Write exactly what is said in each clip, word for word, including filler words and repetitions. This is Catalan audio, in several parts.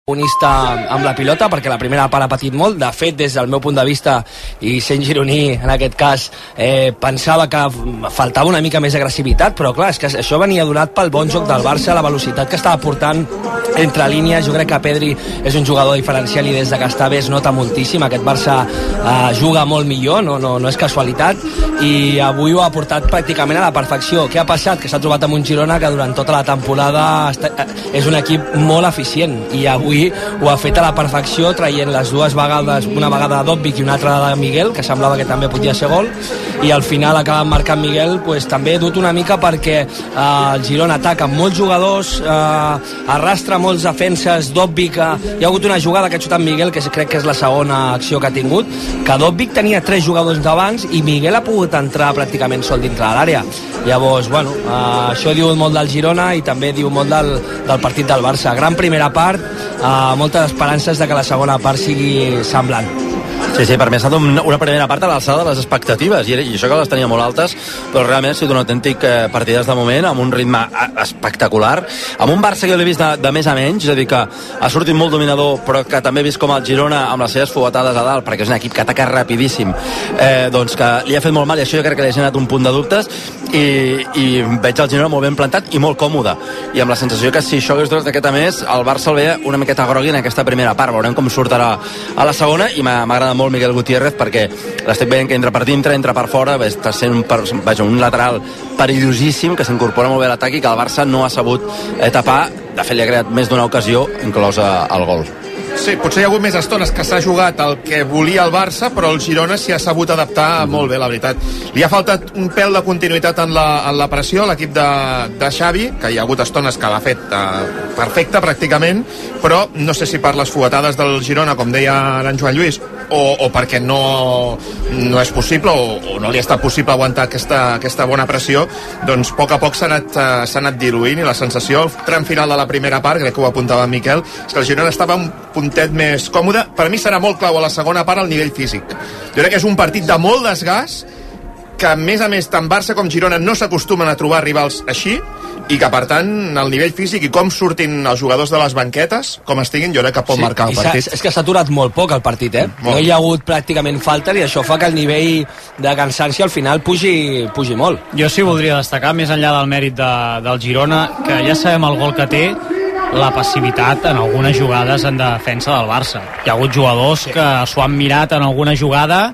protagonista amb la pilota, perquè la primera part ha patit molt. De fet, des del meu punt de vista, i sent gironí en aquest cas, eh, pensava que faltava una mica més agressivitat, però clar, és que això venia donat pel bon joc del Barça, la velocitat que estava portant entre línies. Jo crec que Pedri és un jugador diferencial i des de que està bé es nota moltíssim. Aquest Barça eh, juga molt millor, no, no, no és casualitat, i avui ho ha portat pràcticament a la perfecció. Què ha passat? Que s'ha trobat amb un Girona que durant tota la temporada està, és un equip molt eficient, i avui ho ha fet a la perfecció, traient les dues vegades, una vegada de Dobbik i una altra de Miguel, que semblava que també podia ser gol, i al final acaba marcant Miguel. Pues, també dut una mica perquè eh, el Girona ataca amb molts jugadors, eh, arrastra molts defenses. Dobbik, eh, hi ha hagut una jugada que ha xutat Miguel, que crec que és la segona acció que ha tingut, que Dobbik tenia tres jugadors d'abans i Miguel ha pogut entrar pràcticament sol dintre de l'àrea. Llavors, bueno, eh, això diu molt del Girona i també diu molt del, del partit del Barça. Gran primera part, Uh, moltes esperances de que la segona part sigui semblant. Sí, sí, per mi ha estat una, una primera part a l'alçada de les expectatives, i, i això que les tenia molt altes, però realment ha sigut un autèntic eh, partides de moment, amb un ritme espectacular, amb un Barça que jo l'he vist de, de més a menys, és a dir, que ha sortit molt dominador, però que també he vist com el Girona, amb les seves foguetades a dalt, perquè és un equip que ataca rapidíssim, eh, doncs que li ha fet molt mal, i això jo crec que li ha generat un punt de dubtes, i, i veig el Girona molt ben plantat i molt còmode, i amb la sensació que si això hagués durat aquest a més, el Barça el veia una miqueta grogui en aquesta primera part. Veurem com surt ara a la segona, i m'agrada molt Miguel Gutiérrez, perquè l'estic veient que entra per dintre, entra per fora, està sent un, vaja, un lateral perillosíssim, que s'incorpora molt bé a l'atac i que el Barça no ha sabut eh, tapar. De fet, li ha creat més d'una ocasió, inclosa el gol. Sí, potser hi ha hagut més estones que s'ha jugat el que volia el Barça, però el Girona s'hi ha sabut adaptar molt bé, la veritat. Li ha faltat un pèl de continuïtat en la, en la pressió, l'equip de, de Xavi, que hi ha hagut estones que l'ha fet eh, perfecte, pràcticament, però no sé si per les foguetades del Girona, com deia ara en Joan Lluís, o, o perquè no, no és possible, o, o no li ha estat possible aguantar aquesta, aquesta bona pressió, doncs a poc a poc s'ha anat, eh, s'ha anat diluint, i la sensació, el tram final de la primera part, crec que ho apuntava en Miquel, és que el Girona estava un puntet més còmode. Per mi serà molt clau a la segona part el nivell físic. Jo crec que és un partit de molt desgast, que a més a més tant Barça com Girona no s'acostumen a trobar rivals així, i que per tant el nivell físic i com surtin els jugadors de les banquetes, com estiguin, jo crec que pot sí, marcar el partit. És que s'ha aturat molt poc el partit, eh? Molt. No hi ha hagut pràcticament falta, i això fa que el nivell de cansanci al final pugi, pugi molt. Jo sí voldria destacar, més enllà del mèrit de, del Girona, que ja sabem el gol que té, la passivitat en algunes jugades en defensa del Barça. Hi ha hagut jugadors sí. que s'ho han mirat en alguna jugada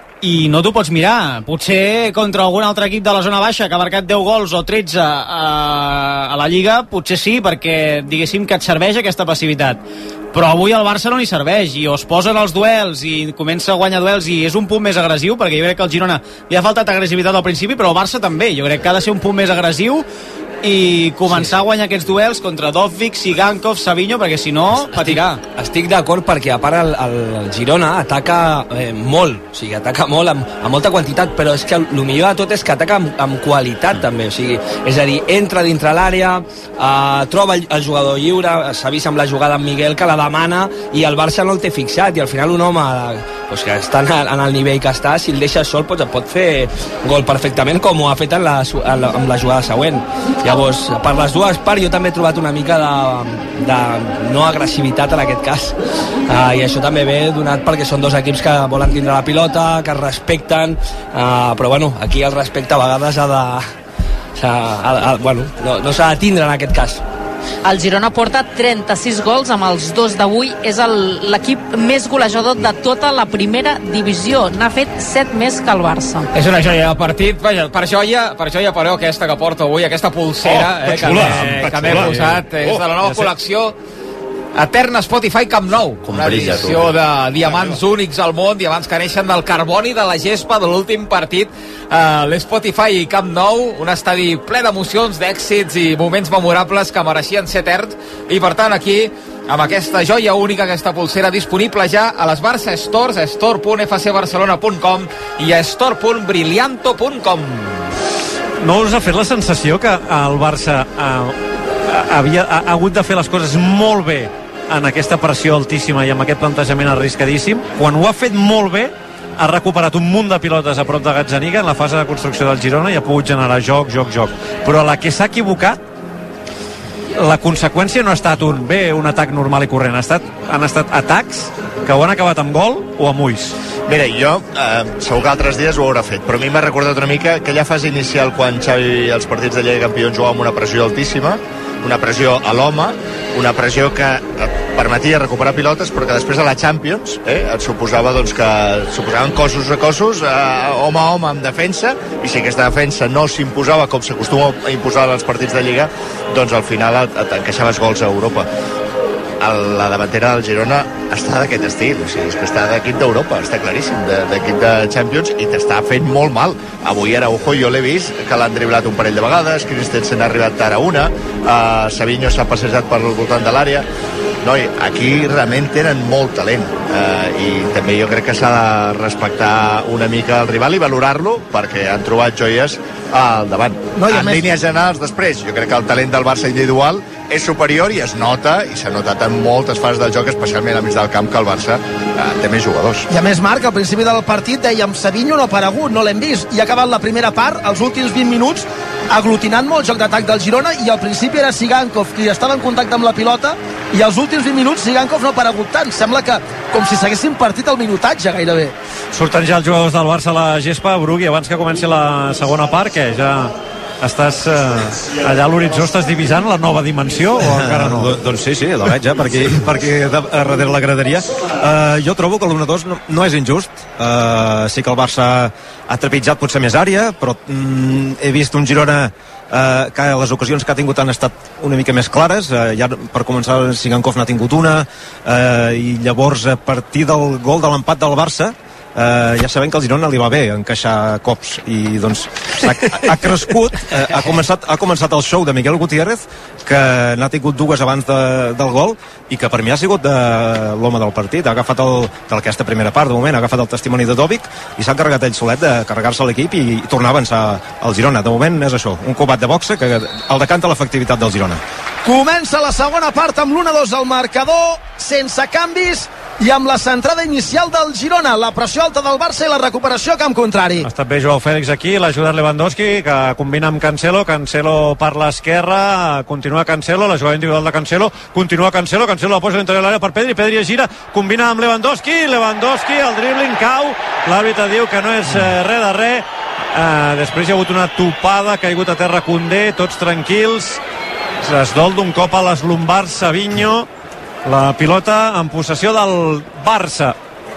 i no t'ho pots mirar. Potser contra algun altre equip de la zona baixa que ha marcat deu gols o tretze a, a la Lliga, potser sí, perquè diguéssim que et serveix aquesta passivitat. Però avui al Barça no li serveix, i o es posen els duels i comença a guanyar duels i és un punt més agressiu, perquè jo crec que al Girona li ha faltat agressivitat al principi, però al Barça també. Jo crec que ha de ser un punt més agressiu i començar sí. a guanyar aquests duels contra Dobbik, Sigankov, Savinho, perquè si no patirà. Estic, estic d'acord, perquè a part el, el, el Girona ataca eh, molt, o sigui, ataca molt amb, amb molta quantitat, però és que el, el millor de tot és que ataca amb, amb qualitat també, o sigui, és a dir, entra dintre l'àrea, eh, troba el, el jugador lliure, s'ha vist amb la jugada amb Miguel que la demana i el Barça no el té fixat, i al final un home doncs, que està en el, en el nivell que està, si el deixa sol doncs, pot fer gol perfectament, com ho ha fet en la, en la, amb la jugada següent. Llavors, per les dues parts jo també he trobat una mica de, de no agressivitat en aquest cas, uh, i això també ve donat perquè són dos equips que volen tindre la pilota, que es respecten, uh, però bueno, aquí el respecte a vegades ha de, ha, ha, ha, bueno, no, no s'ha de tindre en aquest cas. El Girona porta trenta-sis gols amb els dos d'avui, és l'equip més golejador de tota la primera divisió, n'ha fet set més que el Barça. És una joia de partit, vaja, per joia, per joia però aquesta que porto avui, aquesta pulsera oh, eh, que m'he posat, oh, és de la nova col·lecció Eterna Spotify Camp Nou, com una brilla, edició tu. de diamants únics al món, diamants que neixen del carboni de la gespa de l'últim partit, uh, l'Spotify Camp Nou, un estadi ple d'emocions, d'èxits i moments memorables que mereixien ser eterns, i per tant aquí amb aquesta joia única, aquesta pulsera disponible ja a les Barça Stores, a store punt f c barcelona punt com i a store punt brillianto punt com. No us ha fet la sensació que el Barça eh, havia ha, ha hagut de fer les coses molt bé en aquesta pressió altíssima i amb aquest plantejament arriscadíssim? Quan ho ha fet molt bé, ha recuperat un munt de pilotes a prop de Gazzaniga en la fase de construcció del Girona i ha pogut generar joc, joc, joc. Però la que s'ha equivocat la conseqüència no ha estat un bé, un atac normal i corrent, ha estat, han estat atacs que ho han acabat amb gol o amb ulls. Mira, jo eh, segur que altres dies ho haurà fet, però a mi m'ha recordat una mica aquella fase inicial quan Xavi els partits de Lliga de Campions jugava amb una pressió altíssima, una pressió a l'home, una pressió que permetia recuperar pilotes, però que després a la Champions eh, et suposava doncs, que suposaven cossos a cossos, eh, home a home en defensa, i si aquesta defensa no s'imposava com s'acostuma a imposar als partits de Lliga, doncs al final et, et encaixaves gols a Europa. La davantera del Girona està d'aquest estil, o sigui, és que està d'equip d'Europa, està claríssim, d'equip de Champions, i t'està fent molt mal. Avui Araujo jo l'he vist que l'han driblat un parell de vegades, Christensen ha arribat tard a una, uh, Savinho s'ha passejat per al voltant de l'àrea. Noi, aquí realment tenen molt talent, uh, i també jo crec que s'ha de respectar una mica el rival i valorar-lo, perquè han trobat joies al davant. No, en més... línies generals després, jo crec que el talent del Barça individual és superior i es nota, i s'ha notat en moltes fases del joc, especialment a mig del camp, que el Barça eh, té més jugadors. I a més, Marc, al principi del partit dèiem Savinho no ha aparegut, no l'hem vist, i ha acabat la primera part, els últims vint minuts, aglutinant molt el joc d'atac del Girona, i al principi era Sigankov qui estava en contacte amb la pilota, i als últims vint minuts Sigankov no ha aparegut tant. Sembla que com si s'haguessin partit el minutatge gairebé. Surten ja els jugadors del Barça a la gespa, Brugui, abans que comenci la segona part, que ja estàs eh, allà a l'horitzó, estàs divisant la nova dimensió o encara no? Uh, doncs sí, sí, la veig ja, perquè, perquè de, darrere la graderia. Uh, jo trobo que l'u dos no, no és injust. Uh, sí que el Barça ha trepitjat potser més àrea, però mm, he vist un Girona uh, que les ocasions que ha tingut han estat una mica més clares. Uh, ja per començar, Sigankov n'ha tingut una, uh, i llavors a partir del gol de l'empat del Barça, Uh, ja sabem que al Girona li va bé encaixar cops, i doncs ha, ha crescut, uh, ha, començat, ha començat el show de Miguel Gutiérrez, que n'ha tingut dues abans de, del gol, i que per mi ha sigut de l'home del partit. Ha agafat el, d'aquesta primera part, de moment, ha agafat el testimoni de Dovic i s'ha encarregat ell solet de carregar-se l'equip i, i tornar a avançar al Girona. De moment és això, un combat de boxa que el decanta l'efectivitat del Girona. Comença la segona part amb l'u dos al marcador, sense canvis, i amb la centrada inicial del Girona, la pressió alta del Barça i la recuperació a camp contrari. Ha estat bé Joao Fèlix aquí, l'ha ajudat Lewandowski, que combina amb Cancelo, Cancelo per l'esquerra, continua Cancelo, la jugada individual de Cancelo, continua Cancelo, Cancelo la posa a l'interior de l'àrea per Pedri, Pedri es gira, combina amb Lewandowski, Lewandowski, el dribbling cau, l'àrbitre diu que no és eh, res de res, eh, després hi ha hagut una topada, ha caigut a terra Koundé, tots tranquils, es dol d'un cop a les lumbars Savinho, la pilota en possessió del Barça.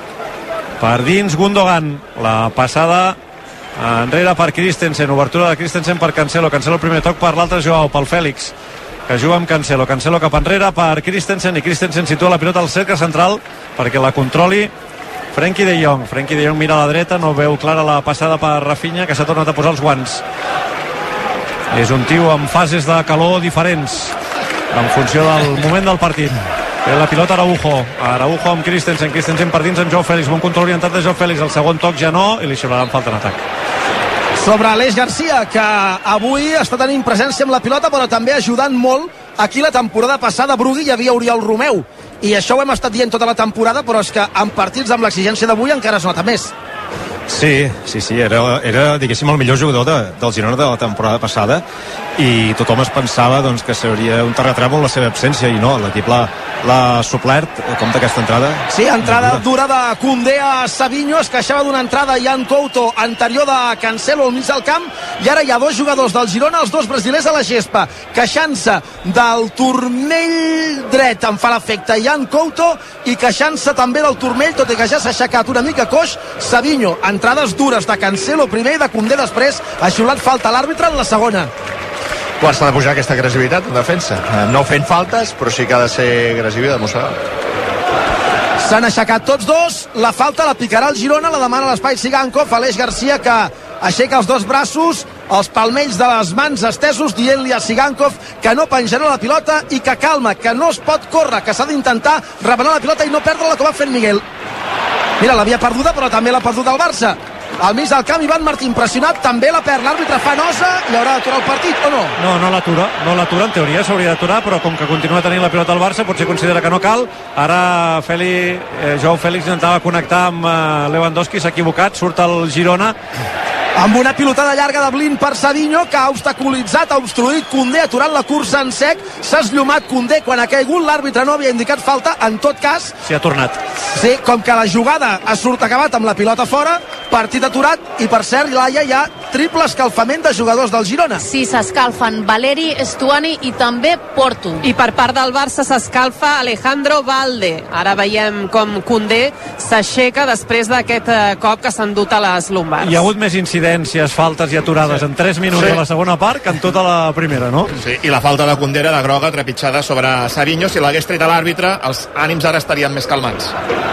Per dins Gundogan, la passada enrere per Christensen, obertura de Christensen per Cancelo, Cancelo el primer toc per l'altre Joao, pel Fèlix, que juga amb Cancelo, Cancelo cap enrere per Christensen, i Christensen situa la pilota al cercle central perquè la controli Frenkie de Jong. Frenkie de Jong mira a la dreta, no veu clara la passada per Rafinha, que s'ha tornat a posar els guants. És un tio amb fases de calor diferents en funció del moment del partit. La pilota Araujo, Araujo amb Christensen, Christensen per dins amb Joao Fèlix, bon control orientat de Joao Fèlix, el segon toc ja no, i li xiularan falta en atac. Sobre Aleix Garcia, que avui està tenint presència amb la pilota, però també ajudant molt. Aquí la temporada passada Brugui hi havia Oriol Romeu, i això ho hem estat dient tota la temporada, però és que en partits amb l'exigència d'avui encara es nota més. Sí, sí, sí, era, era diguéssim el millor jugador de, del Girona de la temporada passada, i tothom es pensava doncs, que seria un terratrèmol la seva absència, i no, l'equip l'ha suplert. Com d'aquesta entrada? Sí, entrada dura de Koundé a Savinho, es queixava d'una entrada Jan Couto anterior de Cancelo al mig del camp, i ara hi ha dos jugadors del Girona, els dos brasilers a la gespa, queixant-se del turmell dret, em fa l'efecte Jan Couto, i queixant-se també del turmell, tot i que ja s'ha aixecat una mica coix Savinho. Entrades dures de Cancelo primer i de Koundé després, ha xiulat falta l'àrbitre en la segona. Quan s'ha de pujar aquesta agressivitat en defensa, no fent faltes, però sí que ha de ser agressiu i demostrar. S'han aixecat tots dos, la falta la picarà el Girona, la demana a l'espai Sigankov, Aleix Garcia, que aixeca els dos braços, els palmells de les mans estesos, dient-li a Sigankov que no penjarà la pilota i que calma, que no es pot córrer, que s'ha d'intentar rebenar la pilota i no perdre-la com ha fet Miguel. Mira, l'havia perduda, però també l'ha perdut el Barça. Al mig del camp, Ivan Martí impressionat, també la perd, l'àrbitre fa nosa i haurà d'aturar el partit, o no? No, no l'atura, no l'atura, en teoria s'hauria d'aturar, però com que continua tenint la pilota al Barça, potser considera que no cal. Ara Feli, eh, Joao Fèlix intentava connectar amb eh, Lewandowski, s'ha equivocat, surt el Girona, amb una pilotada llarga de Blin per Savinho, que ha obstaculitzat, ha obstruït Koundé, aturant la cursa en sec. S'ha eslllomat Koundé quan ha caigut, l'àrbitre no havia indicat falta. En tot cas, s'hi ha tornat. Sí, com que la jugada ha surt acabat amb la pilota fora, partit aturat, i per cert, Laia, hi ha triple escalfament de jugadors del Girona. Sí, s'escalfen Valeri, Estuani i també Porto. I per part del Barça s'escalfa Alejandro Valde. Ara veiem com Koundé s'aixeca després d'aquest cop que s'ha endut a les lumbars. Hi ha hagut més incidències, faltes i aturades sí. en tres minuts sí. a la segona part que en tota la primera, no? Sí, i la falta de Koundé de groga trepitjada sobre Savinho. Si l'hagués tret a l'àrbitre, els ànims ara estarien més calmats.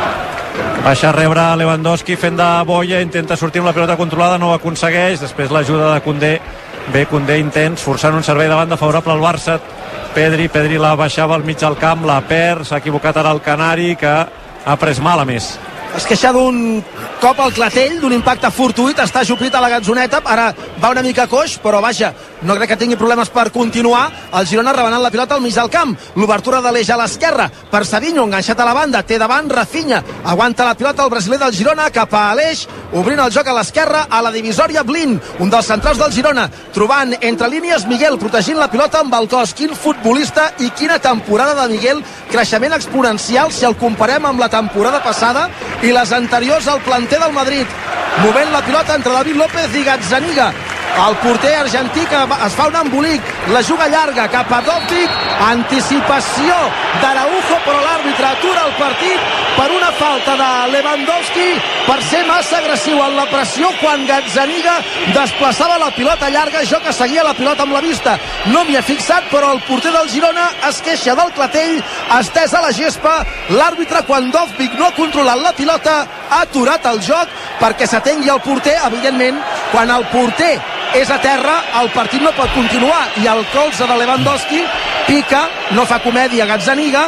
Baixa a rebre Lewandowski fent de boia, intenta sortir amb la pilota controlada, no ho aconsegueix, després l'ajuda de Koundé, bé Koundé intens, forçant un servei de banda favorable al Barça. Pedri, Pedri la baixava al mig del camp, la perd, s'ha equivocat ara el Canari, que ha pres mal a més. Es queixa d'un cop al clatell, d'un impacte fortuït, està ajupit a la gatzoneta, ara va una mica coix, però vaja, no crec que tingui problemes per continuar. El Girona rebenant la pilota al mig del camp, l'obertura de l'eix a l'esquerra per Savinho, enganxat a la banda, té davant Rafinha, aguanta la pilota el brasiler del Girona cap a l'eix, obrint el joc a l'esquerra, a la divisòria Blin, un dels centrals del Girona, trobant entre línies Miguel, protegint la pilota amb el cos. Quin futbolista i quina temporada de Miguel, creixement exponencial si el comparem amb la temporada passada i les anteriors al planter del Madrid, movent la pilota entre David López i Gazzaniga, el porter argentí que es fa un embolic, la juga llarga cap a Dovbyk, anticipació d'Araujo, però l'àrbitre atura el partit per una falta de Lewandowski per ser massa agressiu en la pressió quan Gazzaniga desplaçava la pilota llarga. Jo que seguia la pilota amb la vista no m'hi he fixat, però el porter del Girona es queixa del clatell estès a la gespa. L'àrbitre, quan Dovbyk no ha controlat la pilota, ha aturat el joc perquè s'atengui el porter. Evidentment, quan el porter és a terra, el partit no pot continuar, i el colze de Lewandowski pica, no fa comèdia Gazzaniga,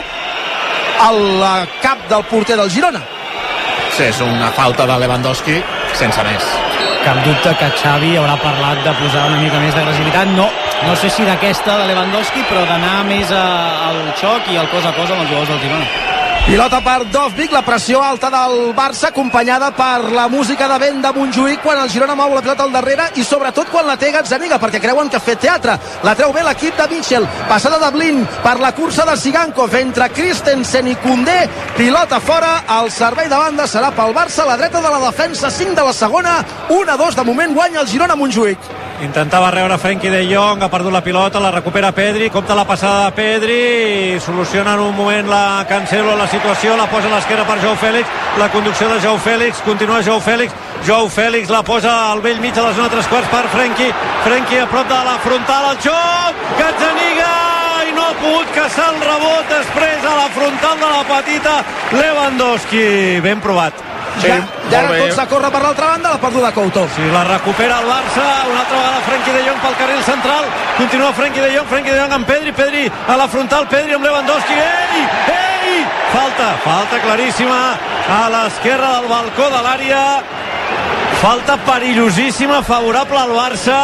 al cap del porter del Girona. Sí, és una falta de Lewandowski sense més. Cap dubte que Xavi haurà parlat de posar una mica més d'agressivitat, no, no sé si d'aquesta de Lewandowski, però d'anar més a, al xoc i al cos a cos amb els jugadors del Girona. Pilota per Dovbyk, la pressió alta del Barça, acompanyada per la música de vent de Montjuïc quan el Girona mou la pilota al darrere, i sobretot quan la té Gazzaniga, perquè creuen que ha fet teatre. La treu bé l'equip de Mitchell, passada de Blin per la cursa de Sigankov entre Christensen i Koundé, pilota fora, el servei de banda serà pel Barça, a la dreta de la defensa, cinc de la segona, un a dos de moment guanya el Girona Montjuïc. Intentava rebre Frenkie de Jong, ha perdut la pilota, la recupera Pedri, compta la passada de Pedri, soluciona en un moment la Cancelo la situació, la posa a l'esquerra per Joao Fèlix, la conducció de Joao Fèlix, continua Joao Fèlix, Joao Fèlix la posa al vell mig de la zona tres quarts per Frenkie, Frenkie a prop de la frontal, el xoc, Gazzaniga, i no ha pogut caçar el rebot després a la frontal de la petita Lewandowski. Ben provat. Sí, ja, ja ara tots a córrer per l'altra banda, la perduda Couto. Sí, la recupera el Barça, una altra vegada Frenkie de Jong pel carril central, continua Frenkie de Jong, Frenkie de Jong amb Pedri, Pedri a la frontal, Pedri amb Lewandowski, ei, ei, falta, falta claríssima a l'esquerra del balcó de l'àrea, falta perillosíssima, favorable al Barça,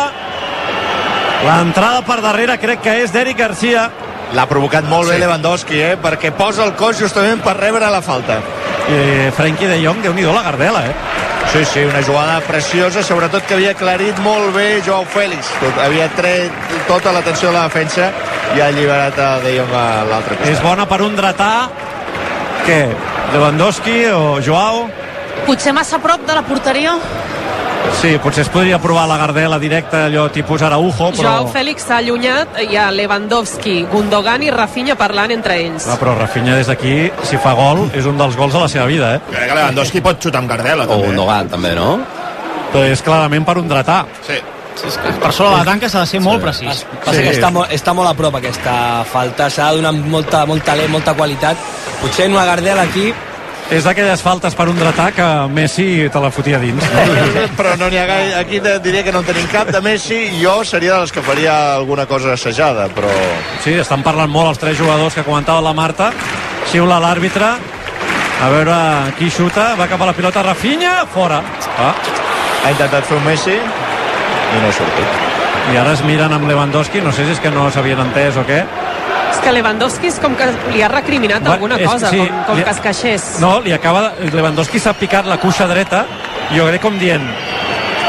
l'entrada per darrere crec que és d'Eric Garcia. L'ha provocat molt sí. bé Lewandowski, eh? perquè posa el cos justament per rebre la falta. Eh, Frenkie de Jong, Déu-n'hi-do la gardela, eh? Sí, sí, una jugada preciosa, sobretot que havia aclarit molt bé Joao Fèlix. Tot, havia tret tota l'atenció de la defensa i ha alliberat a De Jong a l'altre costat. És bona per un dretà. Què? Lewandowski o Joao? Potser massa a prop de la porteria. Sí, potser es podria provar la gardela directa, allò tipus Araujo, però... Joao Fèlix s'ha allunyat, hi ha Lewandowski, Gundogan i Rafinha parlant entre ells. Ah, però Rafinha des d'aquí, si fa gol, és un dels gols de la seva vida, eh? Crec que Lewandowski pot xutar amb gardela, també. O Gundogan, també, no? Però és clarament per un dretà. Sí. Sí, és que per sobre la tanca s'ha de ser sí. molt precís. Passa sí. que està, molt, està molt a prop aquesta falta, s'ha de donar molta, molt talent, molta qualitat. Potser en una gardela aquí... És d'aquelles faltes per un dretà que Messi te la fotia dins. No? Però no n'hi ha gaire. Aquí diria que no en tenim cap de Messi. Jo seria de les que faria alguna cosa assajada, però... Sí, estan parlant molt els tres jugadors que comentava la Marta. Xiula l'àrbitre. A veure qui xuta. Va cap a la pilota Rafinha. Fora. Ah. Ha intentat fer un Messi i no ha sortit. I ara es miren amb Lewandowski. No sé si és que no s'havien entès o què. És que Lewandowski és com que li ha recriminat Va, alguna cosa, sí, com, com li, que es queixés. No, li acaba... Lewandowski s'ha picat la cuixa dreta, jo crec com dient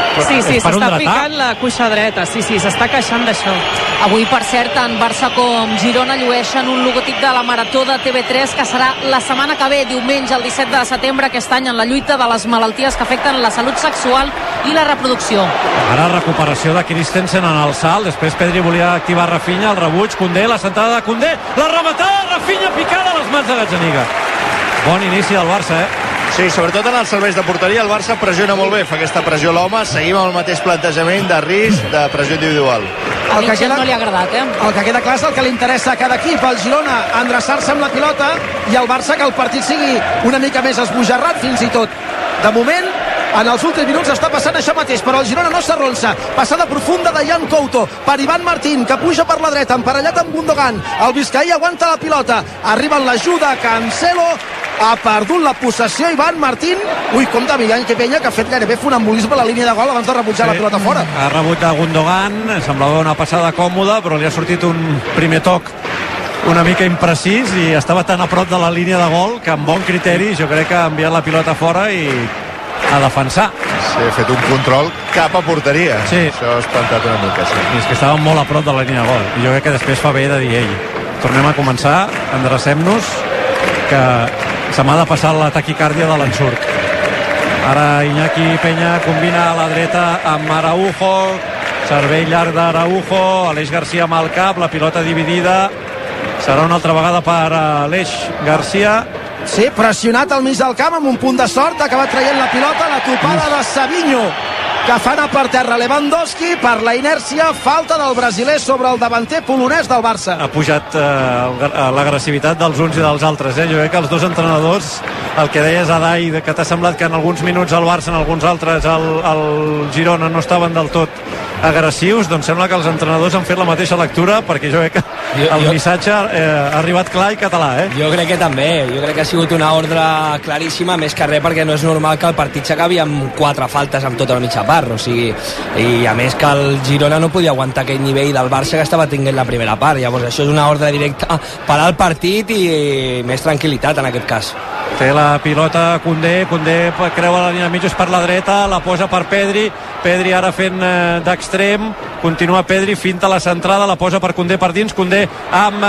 Sí, sí, és per un s'està dretà. picant la cuixa dreta, sí, sí, s'està queixant d'això. Avui, per cert, tant Barça com Girona llueixen un logotip de la Marató de T V tres que serà la setmana que ve, diumenge, el disset de setembre, aquest any, en la lluita de les malalties que afecten la salut sexual i la reproducció. Ara recuperació de Christensen en el salt, després Pedri volia activar Rafinha, el rebuig, Koundé, la sentada de Koundé, la rematada, Rafinha picada a les mans de Gazzaniga. Bon inici del Barça, eh? Sí, sobretot en els serveis de porteria el Barça pressiona molt bé, fa aquesta pressió l'home, seguim amb el mateix plantejament de risc, de pressió individual. A Mitchell no li ha agradat, eh? El que queda clar és el que li interessa a cada equip, el Girona endreçar-se amb la pilota i el Barça que el partit sigui una mica més esbojarrat fins i tot. De moment, en els últims minuts està passant això mateix, però el Girona no s'arronsa. Passada profunda de Jan Couto per Ivan Martín, que puja per la dreta, emparellat amb Gundogan. El Vizcaí aguanta la pilota. Arriba en l'ajuda Cancelo. Ha perdut la possessió Ivan Martín. Ui, compte amb Ian Penya, que ha fet gairebé funambulisme a la línia de gol abans de rebutjar sí. la pilota fora. Ha rebut de Gundogan, semblava una passada còmoda, però li ha sortit un primer toc una mica imprecís i estava tan a prop de la línia de gol que amb bon criteri jo crec que ha enviat la pilota fora i a defensar. Sí, ha fet un control cap a porteria. Sí. Això ha espantat una mica, sí. I és que estava molt a prop de la línia de gol. I jo crec que després fa bé de dir, ei, tornem a començar, endrecem-nos, que se m'ha de passar la taquicàrdia de l'ensurt. Ara Iñaki Peña combina a la dreta amb Araujo, servei llarg d'Araujo, Aleix Garcia amb el cap, la pilota dividida, serà una altra vegada per Aleix Garcia. Sí, pressionat al mig del camp amb un punt de sort, ha acabat traient la pilota, la topada de Savinho, que fa anar per terra Lewandowski per la inèrcia, falta del brasiler sobre el davanter polonès del Barça. Ha pujat eh, l'agressivitat dels uns i dels altres, eh? Jo crec que els dos entrenadors, el que deies Adai, que t'ha semblat que en alguns minuts el Barça, en alguns altres el, el Girona no estaven del tot agressius, doncs sembla que els entrenadors han fet la mateixa lectura, perquè jo crec que jo, el jo... missatge eh, ha arribat clar i català, eh? Jo crec que també, jo crec que ha sigut una ordre claríssima, més que res perquè no és normal que el partit s'acabi amb quatre faltes amb tota la mitja part, o sigui, i a més que el Girona no podia aguantar aquell nivell del Barça que estava tinguent la primera part, llavors això és una ordre directa per al partit i més tranquil·litat en aquest cas. Té la pilota Koundé, Koundé creua la línia de mitjos per la dreta, la posa per Pedri, Pedri ara fent eh, d'extrem, continua Pedri, finta la centrada, la posa per Koundé per dins, Koundé amb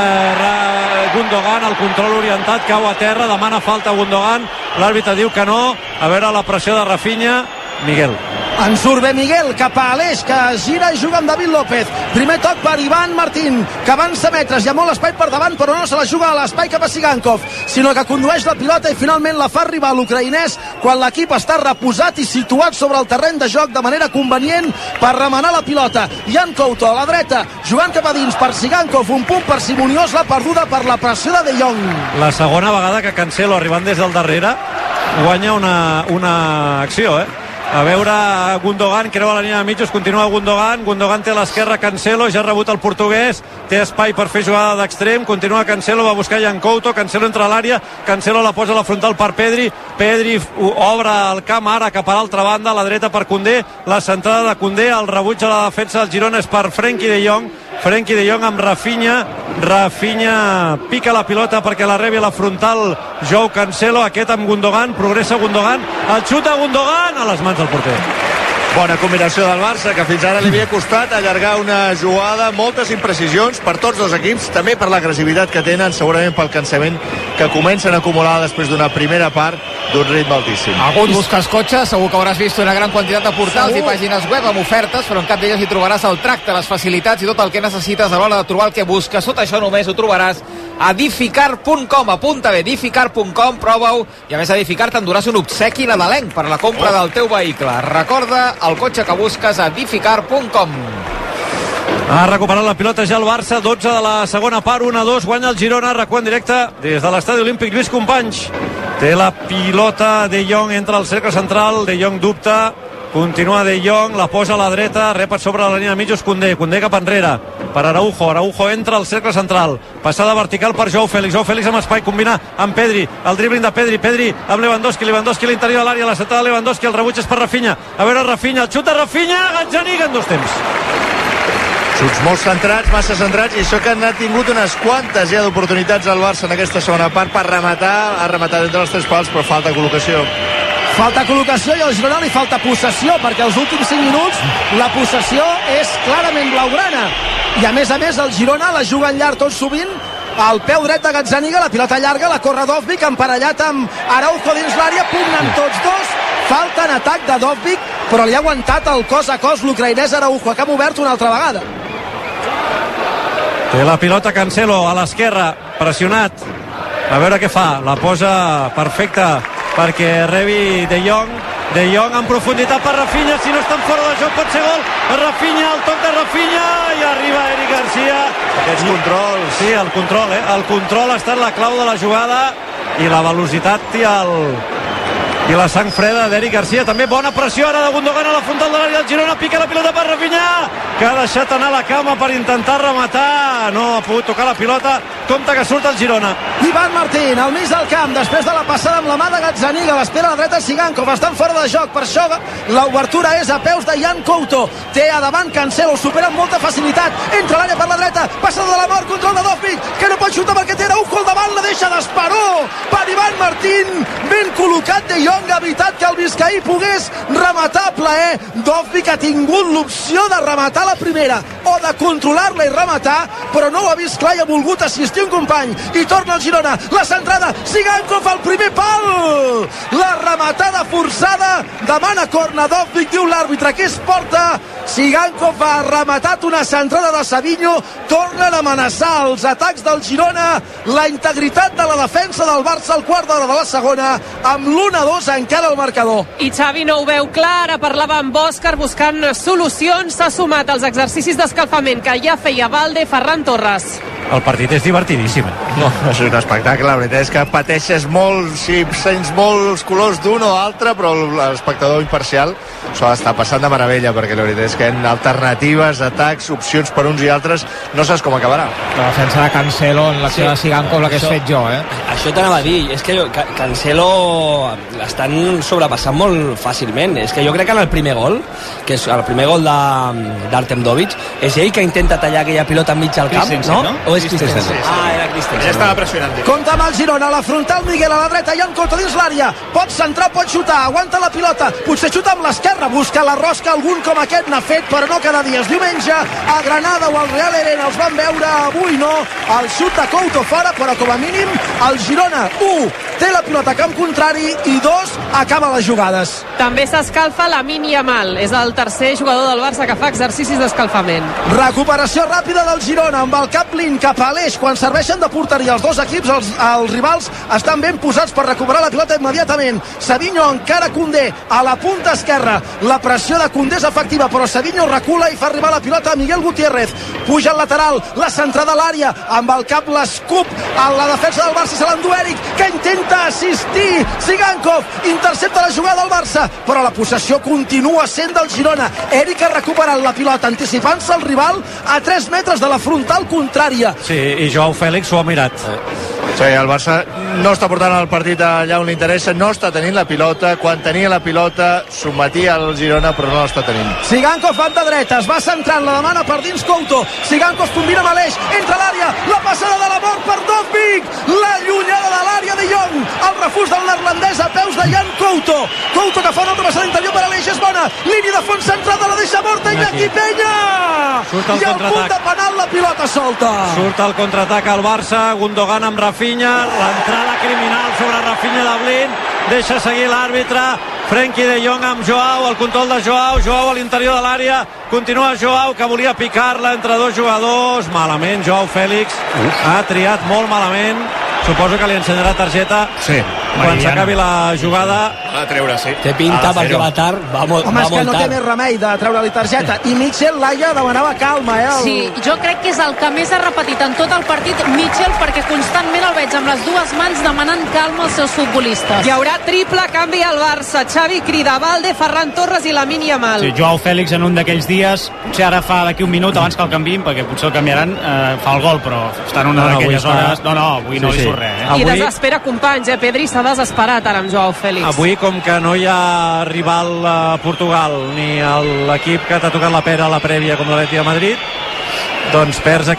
eh, Gundogan, el control orientat, cau a terra, demana falta a Gundogan, l'àrbitre diu que no, a veure la pressió de Rafinha, Miguel. En surt bé Miguel cap a Aleix, que gira i juga amb David López. Primer toc per Ivan Martín, que avança metres, hi ha molt espai per davant, però no se la juga a l'espai cap a Sigankov, sinó que condueix la pilota i finalment la fa arribar a l'ucraïnès quan l'equip està reposat i situat sobre el terreny de joc de manera convenient per remenar la pilota. Jan Couto a la dreta, jugant cap a dins per Sigankov, un punt parsimoniós, la perduda per la pressió de De Jong. La segona vegada que Cancelo, arribant des del darrere, guanya una, una acció, eh? A veure, Gundogan creua la línia de mitjos, continua Gundogan, Gundogan té a l'esquerra Cancelo, ja ha rebut el portuguès, té espai per fer jugada d'extrem, continua Cancelo, va buscar Jan Couto, Cancelo entra a l'àrea, Cancelo la posa a la frontal per Pedri, Pedri obre el camp ara cap a l'altra banda, a la dreta per Koundé, la centrada de Koundé, el rebuig a la defensa del Girona és per Frenkie de Jong, Frenkie de Jong amb Rafinha, Rafinha pica la pilota perquè la rebi a la frontal Joao Cancelo, aquest amb Gundogan, progressa Gundogan, el xut de Gundogan a les mans del porter. Bona combinació del Barça, que fins ara li havia costat allargar una jugada, moltes imprecisions per tots dos equips, també per l'agressivitat que tenen, segurament pel cansament que comencen a acumular després d'una primera part d'un ritme altíssim. Alguns busques cotxes, segur que hauràs vist una gran quantitat de portals segur. I pàgines web amb ofertes, però en cap d'elles hi trobaràs el tracte, les facilitats i tot el que necessites a l'hora de trobar el que busques. Tot això només ho trobaràs a edificar punt com. Apunta bé, edificar punt com, prova-ho, i a més a Edificar t'enduràs un obsequi nadalenc per la compra del teu vehicle. Recorda el cotxe que busques a edificar punt com. Ha recuperat la pilota ja el Barça, dotze de la segona part, un a dos, guanya el Girona, recu en directe des de l'estadi olímpic Lluís Companys. Té la pilota De Jong, entra al cercle central, De Jong dubta, continua De Jong, la posa a la dreta, rep sobre la línia de mitjos Koundé, Koundé cap enrere, per Araujo, Araujo entra al cercle central, passada vertical per Joao Félix, Joao Félix amb espai, combina amb Pedri, el dribbling de Pedri, Pedri amb Lewandowski, Lewandowski a l'interior de l'àrea, la setada de Lewandowski, el rebuig és per Rafinha, a veure Rafinha, el xut de Rafinha, Gazzaniga en dos temps. Xuts molt centrats, massa centrats, i això que n'ha tingut unes quantes ja d'oportunitats al Barça en aquesta segona part per rematar, ha rematat entre els tres pals, però falta col·locació. Falta col·locació i al Girona li falta possessió, perquè els últims cinc minuts la possessió és clarament blaugrana. I a més a més el Girona la juga en llarg tot sovint, al peu dret de Gazzaniga, la pilota llarga, la corre Dovbyk, emparellat amb Araujo dins l'àrea, pugnen tots dos, falta en atac de Dovbyk, però li ha aguantat el cos a cos l'ucraïnès Araujo, que ha obert una altra vegada. Té la pilota Cancelo a l'esquerra, pressionat, a veure què fa, la posa perfecta perquè rebi De Jong, De Jong en profunditat per Rafinha, si no estan fora de joc pot ser gol, Rafinha, el toc de Rafinha i arriba Eric Garcia. Aquests controls. Sí, el control, eh? El control ha estat la clau de la jugada i la velocitat i el i la sang freda d'Eric Garcia. També bona pressió ara de Gundogan a la frontal de l'àrea del Girona, pica la pilota per Rafinha, que ha deixat anar la cama per intentar rematar, no ha pogut tocar la pilota, compte que surt el Girona. Ivan Martín al mig del camp, després de la passada amb la mà de Gazzaniga, l'espera a la dreta Sigankov, estan fora de joc, per això l'obertura és a peus de Jan Couto, té a davant Cancelo, supera amb molta facilitat, entra a l'àrea per la dreta, passada de la mort, control de Dovbyk, que no pot xutar perquè té Araujo al davant, la deixa d'esperó per Ivan Martín, ben col·locat De Jong, ha evitat que el biscaí pogués rematar a plaer. Dovbyk ha tingut l'opció de rematar la primera o de controlar-la i rematar, però no ho ha vist clar i ha volgut assistir un company, i torna el Girona, la centrada, Sigankov al primer pal, la rematada forçada, demana corna Dovbyk, diu l'àrbitre que es porta. Sigankov ha rematat una centrada de Savinho, tornen a amenaçar els atacs del Girona, la integritat de la defensa del Barça al quart d'hora de la segona, amb l'u a dos encara el marcador. I Xavi no ho veu clar, ara parlava amb Òscar buscant solucions, s'ha sumat als exercicis d'escalfament que ja feia Valde, Ferran Torres. El partit és divertidíssim. No, és un espectacle, la veritat és que pateixes molt, si sents molts colors d'un o altre, però l'espectador imparcial s'ho està passant de meravella, perquè la veritat és que en alternatives, atacs, opcions per uns i altres, no saps com acabarà. La defensa de Cancelo en l'acció sí, de Sigankov, la que això, he fet jo, eh? Això t'anava a dir, és que Cancelo l'estan sobrepassant molt fàcilment. És que jo crec que en el primer gol, que és el primer gol d'Artem Dovbyk, és ell que intenta tallar aquella pilota enmig al camp, no? no? O és Christensen? Sí, sí. Ah, era Christensen. Ja estava pressionant. Compte amb el Girona, a la frontal Miguel a la dreta, Jan Couto dins l'àrea, pot centrar, pot xutar, aguanta la pilota, potser xuta amb l'esquerra, busca la rosca, algun com aquest n'ha fet, però no cada dia. Diumenge a Granada o al Real Arena els van veure, avui no, el xut de Couto fora, però com a mínim el Girona, u, té la pilota a camp contrari i dos, acaba les jugades. També s'escalfa Lamine Yamal, és el tercer jugador del Barça que fa exercicis d'escalfament. Recuperació ràpida del Girona amb el cap lint cap a l'eix, quan serveixen de porteria els dos equips, els, els rivals estan ben posats per recuperar la pilota immediatament. Savinho encara Koundé a la punta esquerra, la pressió de Koundé és efectiva, però Savinho recula i fa arribar la pilota a Miguel Gutiérrez, puja al lateral, la centrada a l'àrea, amb el cap l'escup a la defensa del Barça, se l'endú Eric, que intenta assistir, Sigankov intercepta la jugada del Barça, però la possessió continua sent del Girona. Eric ha recuperat la pilota anticipant-se al rival a tres metres de la frontal contrària. Sí, i Joao Fèlix ho ha mirat. Sí, el Barça no està portant el partit allà on li interessa, no està tenint la pilota, quan tenia la pilota sometia el Girona, però no l'està tenint. Sigankov banda dreta, es va centrant, la demana per dins Couto, Sigankov combina amb Aleix, entra a l'àrea, la passada de la mort per Dovbyk, la llunyada de l'àrea de Jong, el refús del neerlandès a peus de Jan Couto, Couto que fa una altra passada interior per Aleix, és bona, línia de fons centrada, la deixa morta, Iñaki Peña, i al punt de penal la pilota solta. Surt el contraatac al Barça, Gundogan amb Rafinha, l'entrada criminal sobre Rafinha de Blin, deixa seguir l'àrbitre, Frenkie de Jong amb Joao, el control de Joao, Joao a l'interior de l'àrea, continua Joao que volia picar-la entre dos jugadors, malament Joao Fèlix, ha triat molt malament, suposo que li ensenyarà targeta sí, quan s'acabi la jugada. A treure, sí. Té pinta perquè va tard, va molt, Home, va és que molt no tard. té més remei de treure-li targeta. I Mitchell, Laia, demanava calma, eh? El... Sí, jo crec que és el que més ha repetit en tot el partit Mitchell, perquè constantment el veig amb les dues mans demanant calma als seus futbolistes. Hi haurà triple canvi al Barça. Xavi crida Valde, Ferran Torres i Lamine Yamal. Sí, Joao Fèlix en un d'aquells dies, potser ara fa d'aquí un minut abans que el canviïn, perquè potser el canviaran, eh, fa el gol, però està en una No, no, d'aquelles avui està- hores... No, no, avui Sí, no li sí. surt res, eh? I Avui- desespera companys, eh? Pedri s'ha desesperat ara amb Joao Fèlix. Avui, com que no hi ha rival a Portugal, ni l'equip que t'ha tocat la pera a la prèvia com l'Atlètic de Madrid, doncs perds aquest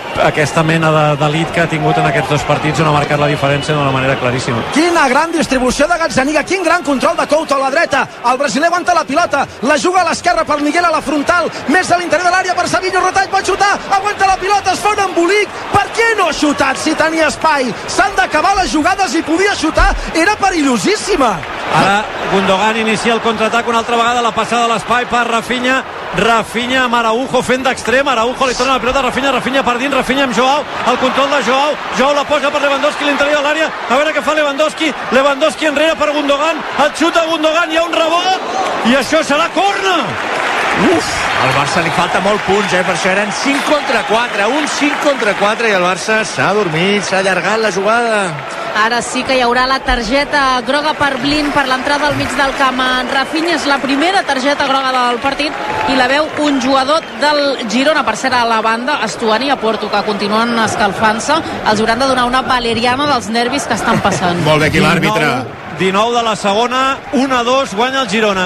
aquesta mena de- d'elit que ha tingut en aquests dos partits on ha marcat la diferència d'una manera claríssima. Quina gran distribució de Gazzaniga, quin gran control de Couto a la dreta. El brasiler aguanta la pilota, la juga a l'esquerra per Miguel a la frontal, més a l'interior de l'àrea per Savinho, Retall pot xutar, aguanta la pilota, es fa un embolic. Per què no ha xutat si tenia espai? S'han d'acabar les jugades i podia xutar, era perillosíssima. Ara Gundogan inicia el contraatac una altra vegada, la passada a l'espai per Rafinha, Rafinha amb Araujo fent d'extrem, Araujo li torna la pilota a Rafinha, Rafinha per dins, Rafinha amb Joao, el control de Joao, Joao la posa per Lewandowski, l'interior de l'àrea, a veure què fa Lewandowski, Lewandowski enrere per Gundogan, el xuta Gundogan, hi ha un rebot i això serà corna. Uf, al Barça li falta molt punts, eh? Per això eren cinc contra quatre, un cinc contra quatre i el Barça s'ha adormit, s'ha allargat la jugada. Ara sí que hi haurà la targeta groga per Blin per l'entrada al mig del camp en Rafinha. És la primera targeta groga del partit i la veu un jugador del Girona. Per ser a la banda, Estuani i Porto, que continuen escalfant-se. Els hauran de donar una valeriana dels nervis que estan passant. Molt bé aquí l'àrbitre. dinou de la segona, un a dos, guanya el Girona.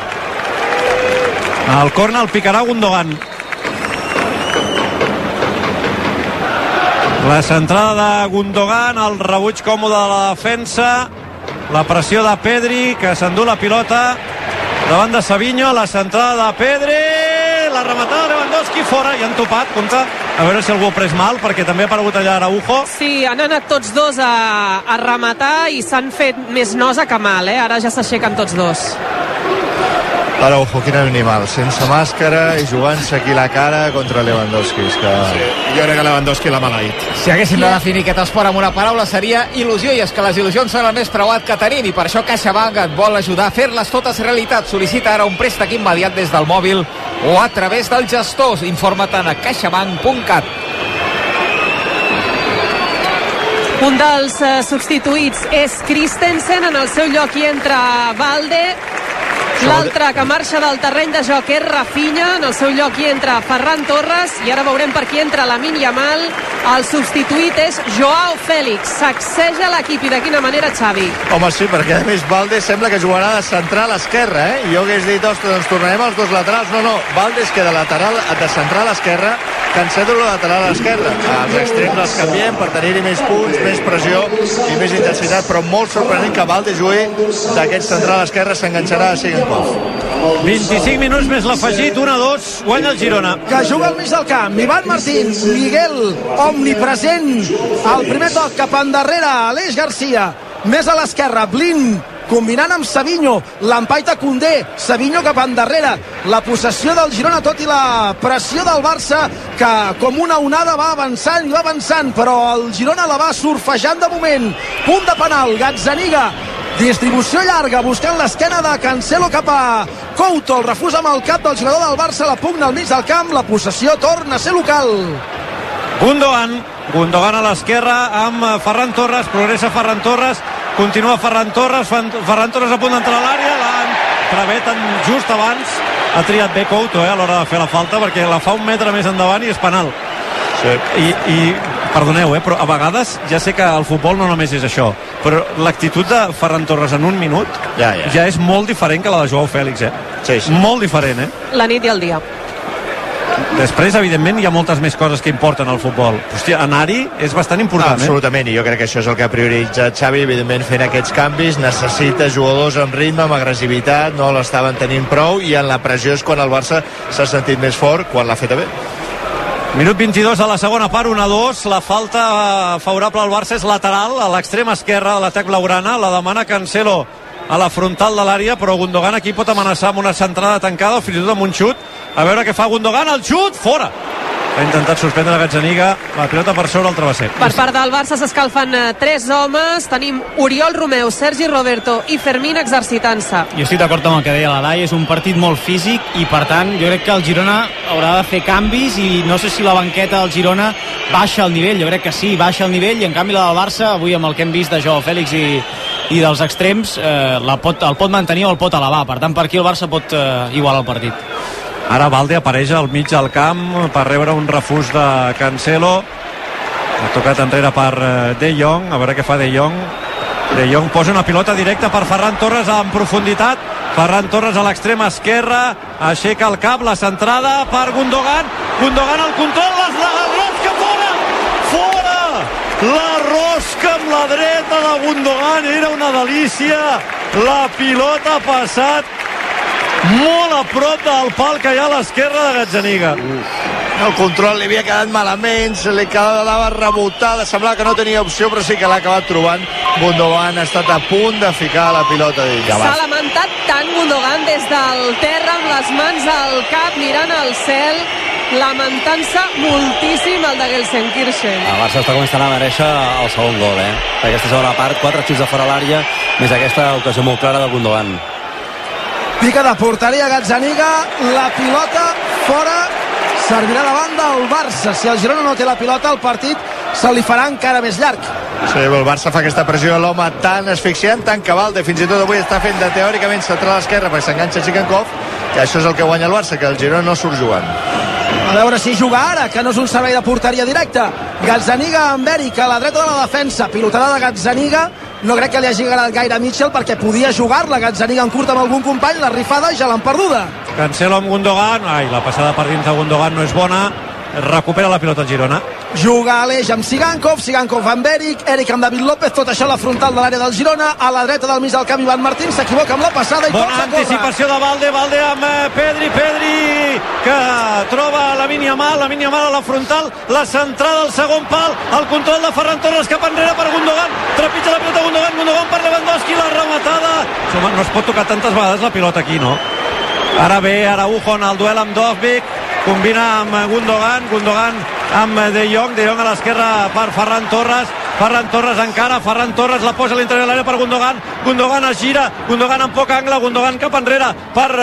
El corna el picarà Gundogan. La centrada de Gundogan, el rebuig còmode de la defensa, la pressió de Pedri, que s'endú la pilota davant de Savinho, la centrada de Pedri, la rematada de Lewandowski, fora, i han topat, compte, a veure si algú ha pres mal, perquè també ha aparegut allà Araujo. Sí, han anat tots dos a, a rematar i s'han fet més nosa que mal, eh? Ara ja s'aixequen tots dos. Araujo, quin animal, sense màscara i jugant-se aquí la cara contra Lewandowski. És que... Sí, jo crec que Lewandowski l'ha maleït. Si haguéssim de definir aquest esport amb una paraula seria il·lusió, i és que les il·lusions són el més preuat que tenim, i per això CaixaBank et vol ajudar a fer-les totes realitat. Sol·licita ara un préstec immediat des del mòbil o a través dels gestors. Informa't a caixabank punt cat. Un dels eh, substituïts és Christensen, en el seu lloc hi entra Valde. L'altre que marxa del terreny de joc és Rafinha, en el seu lloc hi entra Ferran Torres, i ara veurem per qui entra Lamine Yamal. El substituït és Joao Félix. Sacseja l'equip, i de quina manera, Xavi? Home, sí, perquè a més Valde sembla que jugarà de central a esquerra, eh? I jo hagués dit, ostres, ens tornarem als dos laterals. No, no, Valde es queda lateral, de central a esquerra, Cancelo lateral a esquerra. Els extrems els canviem per tenir-hi més punts, més pressió i més intensitat, però molt sorprenent que Valde jugui d'aquest central a esquerra, s'enganxarà a Sigankov. vint-i-cinc minuts més l'afegit, un a dos, guanya el Girona. Que juga al mig del camp, Ivan Martín, Miguel, omnipresent, el primer toc cap endarrere, Aleix Garcia, més a l'esquerra, Blin, combinant amb Savinho, l'empaita Koundé, Savinho cap endarrere, la possessió del Girona, tot i la pressió del Barça, que com una onada va avançant i va avançant, però el Girona la va surfejant de moment. Punt de penal, Gazzaniga, distribució llarga, buscant l'esquena de Cancelo cap a Couto, el refús amb el cap del jugador del Barça, la pugna al mig del camp, la possessió torna a ser local. Gundogan, Gundogan a l'esquerra amb Ferran Torres, progressa Ferran Torres, continua Ferran Torres, Ferran Torres a punt d'entrar a l'àrea, l'han preveten just abans, ha triat bé Couto eh, a l'hora de fer la falta, perquè la fa un metre més endavant i és penal. Sí. I, i perdoneu, eh, però a vegades ja sé que el futbol no només és això, però l'actitud de Ferran Torres en un minut ja, ja. ja és molt diferent que la de Joao Félix, eh? Sí, sí. Molt diferent, eh? La nit i el dia. Després, evidentment, hi ha moltes més coses que importen al futbol. Hòstia, anar-hi és bastant important, ah, absolutament, eh? I jo crec que això és el que ha prioritzat Xavi, evidentment fent aquests canvis, necessita jugadors amb ritme, amb agressivitat, no l'estaven tenint prou, i en la pressió és quan el Barça s'ha sentit més fort, quan l'ha fet bé. Minut vint-i-dos a la segona part, un a dos, la falta favorable al Barça és lateral, a l'extrem esquerra de l'atac blaugrana, la demana Cancelo a la frontal de l'àrea, però Gundogan aquí pot amenaçar amb una centrada tancada o fins i tot amb un xut. A veure què fa Gundogan, el xut, fora! Ha intentat suspendre Gazzaniga, la pilota per sobre el travesser. Per part del Barça s'escalfen tres homes, tenim Oriol Romeu, Sergi Roberto i Fermín exercitant-se. Jo estic d'acord amb el que deia l'Adai, és un partit molt físic i per tant jo crec que el Girona haurà de fer canvis i no sé si la banqueta del Girona baixa el nivell, jo crec que sí, baixa el nivell, i en canvi la del Barça, avui amb el que hem vist de Joao Félix i, i dels extrems, eh, la pot, el pot mantenir o el pot elevar, per tant per aquí el Barça pot eh, igualar el partit. Ara Valde apareix al mig del camp per rebre un refús de Cancelo. Ha tocat enrere per De Jong, a veure què fa De Jong. De Jong posa una pilota directa per Ferran Torres en profunditat. Ferran Torres a l'extrem esquerra, aixeca el cap, la centrada per Gundogan. Gundogan al control, les legals que fora! la rosca amb la dreta de Gundogan, era una delícia, la pilota ha passat molt a prop del pal que hi ha a l'esquerra de Gazzaniga. El control li havia quedat malament, se li quedava rebotada, semblava que no tenia opció, però sí que l'ha acabat trobant. Gundogan ha estat a punt de ficar la pilota dins. S'ha lamentat tant Gundogan des del terra amb les mans al cap, mirant al cel, lamentant-se moltíssim el de Gelsenkirchen. El Barça està començant a mereixer el segon gol, eh? Aquesta segona part, quatre xuts de fora l'àrea, més aquesta ocasió molt clara de Gundogan. Pica de porteria Gazzaniga, la pilota fora, servirà de banda el Barça. Si el Girona no té la pilota, el partit se li farà encara més llarg. Sí, el Barça fa aquesta pressió a l'home tan asfixiant, tan que Valde fins i tot avui està fent de teòricament central a l'esquerra perquè s'enganxa Chicankov, que això és el que guanya el Barça, que el Girona no surt jugant. A veure si juga ara, que no és un servei de porteria directe. Gazzaniga amb Eric a la dreta de la defensa, pilotada de Gazzaniga. No crec que li hagi agradat gaire a Mitchell perquè podia jugar-la Gazzaniga en curt amb algun company, la rifada ja l'han perduda. Cancelo amb Gundogan, ai, la passada per dins de Gundogan no és bona, recupera la pilota el Girona. Juga Aleix amb Sigankov, Sigankov amb Eric, Eric amb David López, tot això a la frontal de l'àrea del Girona, a la dreta del mig del camp Ivan Martín, s'equivoca amb la passada i bona torna a córrer. Anticipació de Valde, Valde amb Pedri, Pedri que troba la Yamal, la Yamal a la frontal, la centrada al segon pal, el control de Ferran Torres cap enrere per Gundogan, trepitja la pilota Gundogan, Gundogan per Lewandowski, la rematada. Home, no es pot tocar tantes vegades la pilota aquí, no? Ara ve Araujo en el duel amb Dovbyk, combina amb Gundogan, Gundogan amb De Jong, De Jong a l'esquerra per Ferran Torres, Ferran Torres encara, Ferran Torres la posa a l'interior de l'àrea per Gundogan, Gundogan es gira, Gundogan amb poc angle, Gundogan cap enrere per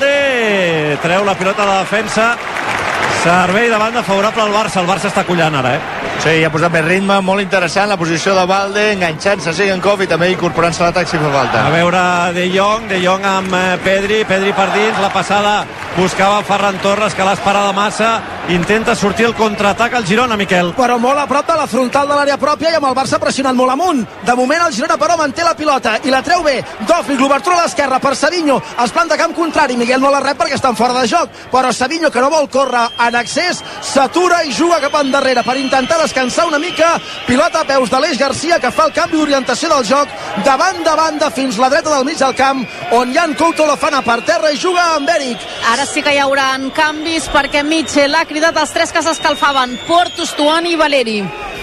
Valde, treu la pilota de la defensa, servei de banda favorable al Barça, el Barça està collant ara, eh? Sí, ha posat més ritme, molt interessant la posició de Valde, enganxant-se a Sigankov i també incorporant-se a l'atac si fa falta. A veure De Jong, De Jong amb Pedri, Pedri per dins, la passada buscava Ferran Torres que l'ha esperada massa, intenta sortir el contraatac al Girona, Miquel. Però molt a prop de la frontal de l'àrea pròpia i amb el Barça pressionant molt amunt. De moment el Girona però manté la pilota i la treu bé. Dovbyk, l'obertura a l'esquerra per Savinho, els plans de camp contrari, Miguel no la rep perquè estan fora de joc, però Savinho, que no vol córrer en accés, s'atura i juga cap endarrere per intentar descansar una mica. Pilota a peus d'Aleix Garcia, que fa el canvi d'orientació del joc de banda a banda fins la dreta del mig del camp, on Jan Couto la fa anar per terra i juga amb Eric. Ara sí que hi haurà canvis perquè Mitchell ha cridat els tres que s'escalfaven, Porto, Stuani i Valeri.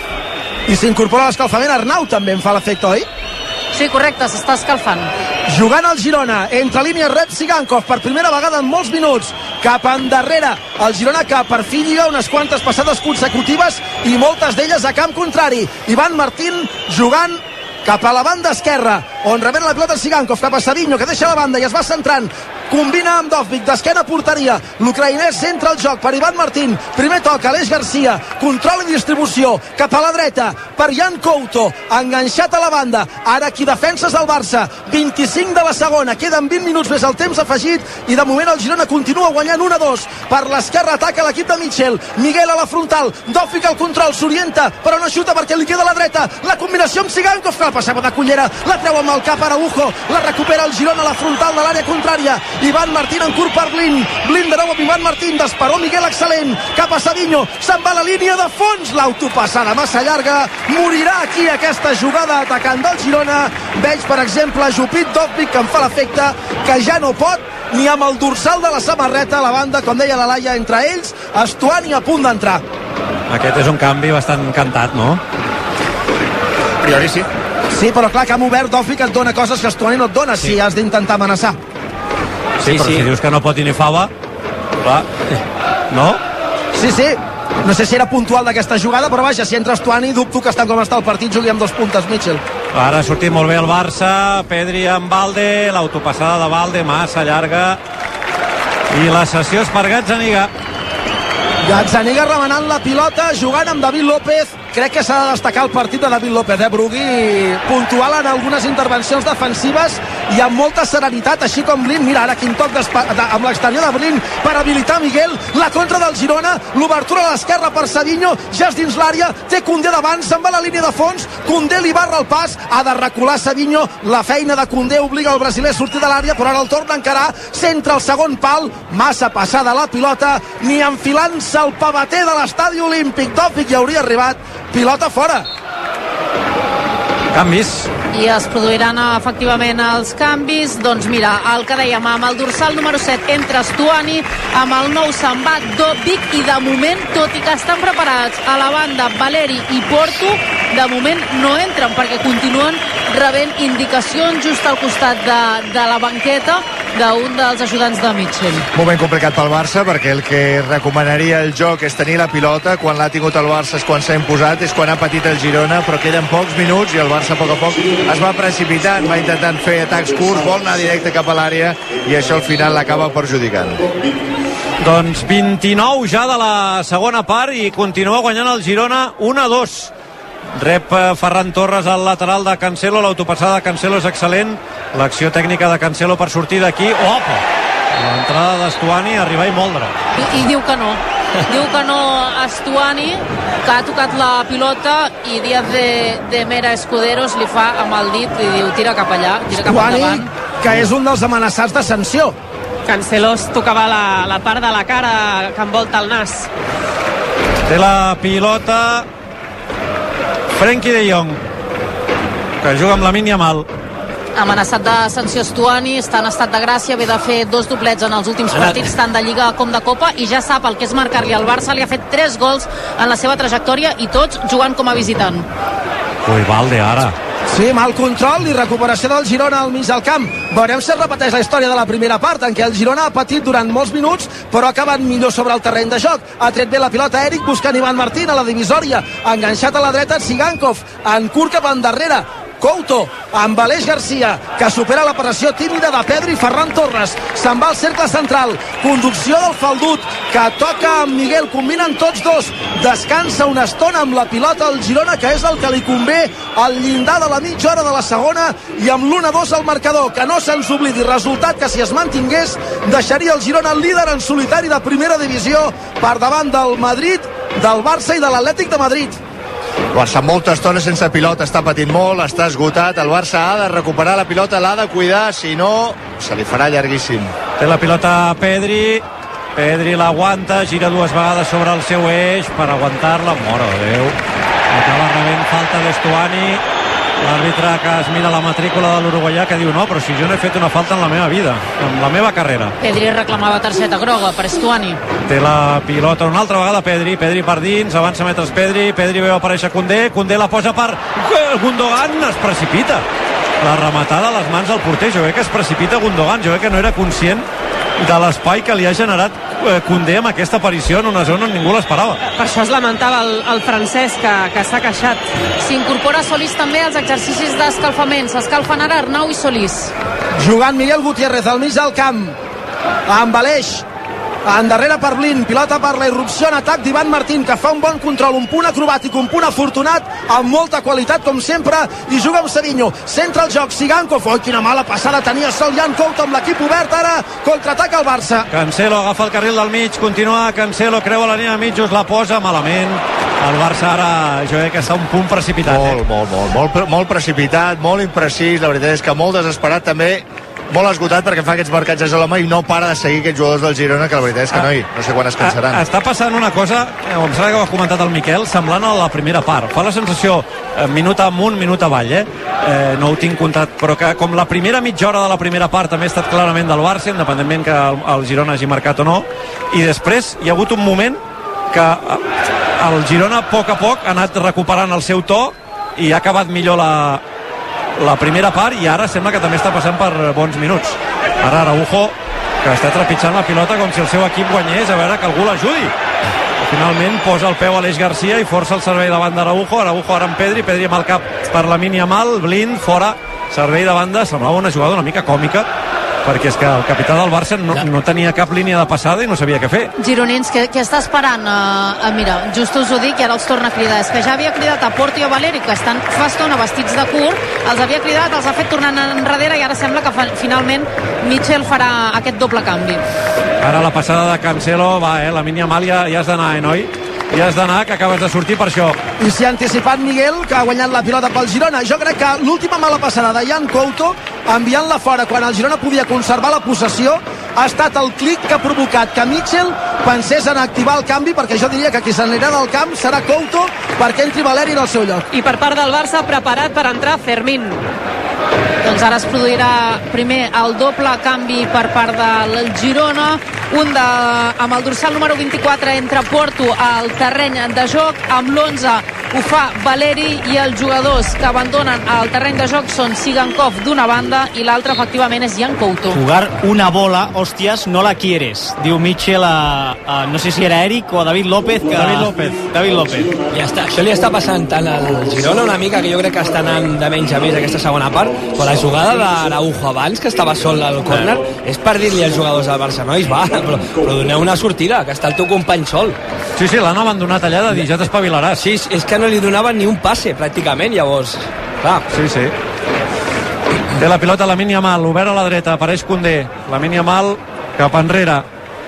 I s'incorpora l'escalfament Arnau, també em fa l'efecte, oi? Sí, correcte, s'està escalfant. Jugant el Girona, entre línies rep Sigankov per primera vegada en molts minuts, cap endarrere el Girona, que per fi lliga unes quantes passades consecutives i moltes d'elles a camp contrari. Ivan Martín jugant cap a la banda esquerra, on rebent la pilota Sigankov cap a Savinho, que deixa la banda i es va centrant, combina amb Dovbyk, d'esquena a porteria, l'ucraïnès centra el joc per Ivan Martín, primer toc Aleix Garcia, control i distribució cap a la dreta per Jan Couto, enganxat a la banda, ara qui defenses el Barça, vint-i-cinc de la segona, queden vint minuts més el temps afegit i de moment el Girona continua guanyant un a dos, per l'esquerra ataca l'equip de Mitchell, Miguel a la frontal, Dovbyk al control, s'orienta però no xuta perquè li queda a la dreta, la combinació amb Sigankov, que la passava de cullera, la treu amb el cap Araujo, la recupera el Girona a la frontal de l'àrea contrària, Ivan Martín en curt per Blind, Blind de nou amb Ivan Martín, d'esperó Miguel excel·lent, cap a Savinho, se'n va a la línia de fons, l'autopassada massa llarga, morirà aquí aquesta jugada atacant del Girona. Veig per exemple Jupit Dovbyk, que em fa l'efecte que ja no pot ni amb el dorsal de la samarreta a la banda, com deia la Laia, entre ells Stuani a punt d'entrar. Aquest és un canvi bastant cantat, no? A priori sí. Sí, però clar, que amb obert Dovbyk et dona coses que Stuani no et dona, sí, si has d'intentar amenaçar. Sí, sí, però sí. Si dius que no pot ni fava, clar, no? Sí, sí, no sé si era puntual d'aquesta jugada, però vaja, si entra Stuani dubto que estan com està el partit, jugui amb dos puntes Mitchell. Ara ha sortit molt bé el Barça, Pedri amb Valde, l'autopassada de Valde massa llarga, i la sessió és per Gazzaniga. Gazzaniga remenant la pilota, jugant amb David López. Crec que s'ha de destacar el partit de David López, eh? Brugui puntual en algunes intervencions defensives i amb molta serenitat, així com Blind. Mira, ara quin toc de, amb l'exterior de Blind per habilitar Miguel, la contra del Girona, l'obertura a l'esquerra per Savinho, ja és dins l'àrea, té Koundé davant, se'n va a la línia de fons, Koundé li barra el pas, ha de recular Savinho, la feina de Koundé obliga el brasiler a sortir de l'àrea, però ara el torna a encarar, centra el segon pal, massa passada la pilota, ni enfilant-se el pavater de l'estadi olímpic. Dovbyk hi hauria arribat, pilota fora. Canvis. I es produiran efectivament els canvis. Doncs mira, el que dèiem, amb el dorsal número set entra Stuani, amb el nou se'n va Dobbik, i de moment, tot i que estan preparats a la banda Valeri i Porto, de moment no entren perquè continuen rebent indicacions just al costat de, de la banqueta d'un dels ajudants de Mitchell. Moment complicat pel Barça, perquè el que recomanaria el joc és tenir la pilota. Quan l'ha tingut el Barça és quan s'ha imposat, és quan ha patit el Girona, però queden pocs minuts i el Barça a poc a poc es va precipitant, va intentant fer atacs curts, vol anar directe cap a l'àrea i això al final l'acaba perjudicant. Doncs vint-i-nou ja de la segona part i continua guanyant el Girona un a dos. Rep Ferran Torres al lateral de Cancelo, l'autopassada de Cancelo és excel·lent, l'acció tècnica de Cancelo per sortir d'aquí. Opa! L'entrada d'Estuani, arribar i moldre. I, i diu que no. Diu que no a Stuani, que ha tocat la pilota, i Díaz de, de Mera Escuderos li fa amb el dit i diu tira cap allà, tira cap endavant. Stuani, que és un dels amenaçats de sanció. Cancelo es tocava la, la part de la cara que envolta el nas. Té la pilota Frenkie de Jong, que juga amb Lamine Yamal. Amenaçat de sanció Stuani, està en estat de gràcia, ve de fer dos doblets en els últims partits, tant de Lliga com de Copa, i ja sap el que és marcar-li al Barça. Li ha fet tres gols en la seva trajectòria i tots jugant com a visitant. Ui, Valde, ara. Sí, mal control i recuperació del Girona al mig del camp. Veurem si es repeteix la història de la primera part, en què el Girona ha patit durant molts minuts, però ha acabat millor sobre el terreny de joc. Ha tret bé la pilota Eric, buscant Ivan Martín a la divisòria. Enganxat a la dreta Sigankov, en curt cap endarrere. Couto, amb Aleix Garcia, que supera la pressió tímida de Pedri i Ferran Torres. Se'n va al cercle central. Conducció del Faldut, que toca amb Miguel. Combinen tots dos. Descansa una estona amb la pilota al Girona, que és el que li convé al llindar de la mitja hora de la segona, i amb l'u a dos al marcador. Que no se'ns oblidi. Resultat que, si es mantingués, deixaria el Girona líder en solitari de primera divisió per davant del Madrid, del Barça i de l'Atlètic de Madrid. El Barça molta estona sense pilota, està patint molt, està esgotat. El Barça ha de recuperar la pilota, l'ha de cuidar, si no se li farà llarguíssim. Té la pilota Pedri, Pedri l'aguanta, gira dues vegades sobre el seu eix per aguantar-la. Mare de Déu, acaba rebent falta d'Estuani. L'àrbitre que es mira la matrícula de l'uruguaià, que diu no, però si jo no he fet una falta en la meva vida, en la meva carrera. Pedri reclamava targeta groga per Stuani. Té la pilota una altra vegada Pedri, Pedri per dins, avança metres Pedri, Pedri veu aparèixer Koundé, Koundé la posa per Gundogan, es precipita. La rematada a les mans del porter, jo crec que es precipita Gundogan, jo crec que no era conscient de l'espai que li ha generat Koundé amb aquesta aparició en una zona on ningú l'esperava. Per això es lamentava el, el francès, que, que s'ha queixat. S'incorpora Solís també als exercicis d'escalfament. S'escalfen ara Arnau i Solís. Jugant Miguel Gutiérrez al mig del camp, amb Aleix endarrere per Blin, pilota per la irrupció en atac d'Ivan Martín, que fa un bon control, un punt acrobàtic, un punt afortunat, amb molta qualitat com sempre, i juga amb Savinho. Centra el joc Sigankov. Oh, quina mala passada tenia sol Jan Couto amb l'equip obert. Ara contraataca el Barça. Cancelo agafa el carril del mig, continua Cancelo, creua la línia de mitjos, la posa malament. El Barça ara, jo crec que està un punt precipitat. Molt, eh? molt, molt, molt, molt precipitat, molt imprecís. La veritat és que molt desesperat també, molt esgotat, perquè fa aquests marcatges a l'home i no para de seguir aquests jugadors del Girona, que la veritat és que no, hi, no sé quan es cansaran. Està passant una cosa, em sembla que ho ha comentat el Miquel, semblant a la primera part. Fa la sensació, eh, minut amunt, minut avall, eh? eh? No ho tinc comptat, però que com la primera mitja hora de la primera part també ha estat clarament del Barça, independentment que el, el Girona hagi marcat o no, i després hi ha hagut un moment que el Girona a poc a poc ha anat recuperant el seu to i ha acabat millor la, la primera part, i ara sembla que també està passant per bons minuts. Ara Araujo, que està trepitjant la pilota com si el seu equip guanyés, a veure que algú l'ajudi. Finalment posa el peu a Aleix Garcia i força el servei davant d'Araujo. Araujo ara amb Pedri, Pedri amb el cap per Lamine Yamal, Blind fora, servei de banda. Semblava una jugada una mica còmica, perquè és que el capità del Barça no, no tenia cap línia de passada i no sabia què fer. Gironins, què, què està esperant? Uh, uh, mira, just us ho dic i ara els torna a cridar. És que ja havia cridat a Porto i a Valeri, que estan fa estona vestits de curt, els havia cridat, els ha fet tornar enrere, i ara sembla que fa, finalment Mitchell farà aquest doble canvi. Ara la passada de Cancelo, va, eh, Lamine Yamal, ja, ja has d'anar, eh, noi? Ja has d'anar, que acabes de sortir per això. I s'hi ha anticipat Miguel, que ha guanyat la pilota pel Girona. Jo crec que l'última mala passada de Jan Couto, enviant-la fora quan el Girona podia conservar la possessió, ha estat el clic que ha provocat que Mitchell pensés en activar el canvi, perquè jo diria que qui s'anirà del camp serà Couto perquè entri Valeri en el seu lloc. I per part del Barça, preparat per entrar Fermín. Doncs ara es produirà primer el doble canvi per part del Girona, un de, amb el dorsal número vint-i-quatre entra Porto al terreny de joc, amb l'onze ho fa Valeri, i els jugadors que abandonen el terreny de joc són Sigankov d'una banda i l'altra efectivament és Jan Couto. Jugar una bola, hostias, no la quieres, diu Mitchell a, a no sé si era Eric o David López. Que... David López. David López. Ja està, això li està passant tant al Girona una mica, que jo crec que està anant de menys a més aquesta segona part, però la jugada d'Araujo abans, que estava sol al córner, és per dir-li als jugadors del Barça, nois, va, però, però doneu una sortida, que està el teu company sol. Sí, sí, l'han abandonat allà de dir, ja t'espavilaràs. Sí, és que no li donaven ni un passe, pràcticament, llavors, clar. Sí, sí. Té la pilota Lamine Yamal, obert a la dreta, apareix Koundé. Lamine Yamal cap enrere.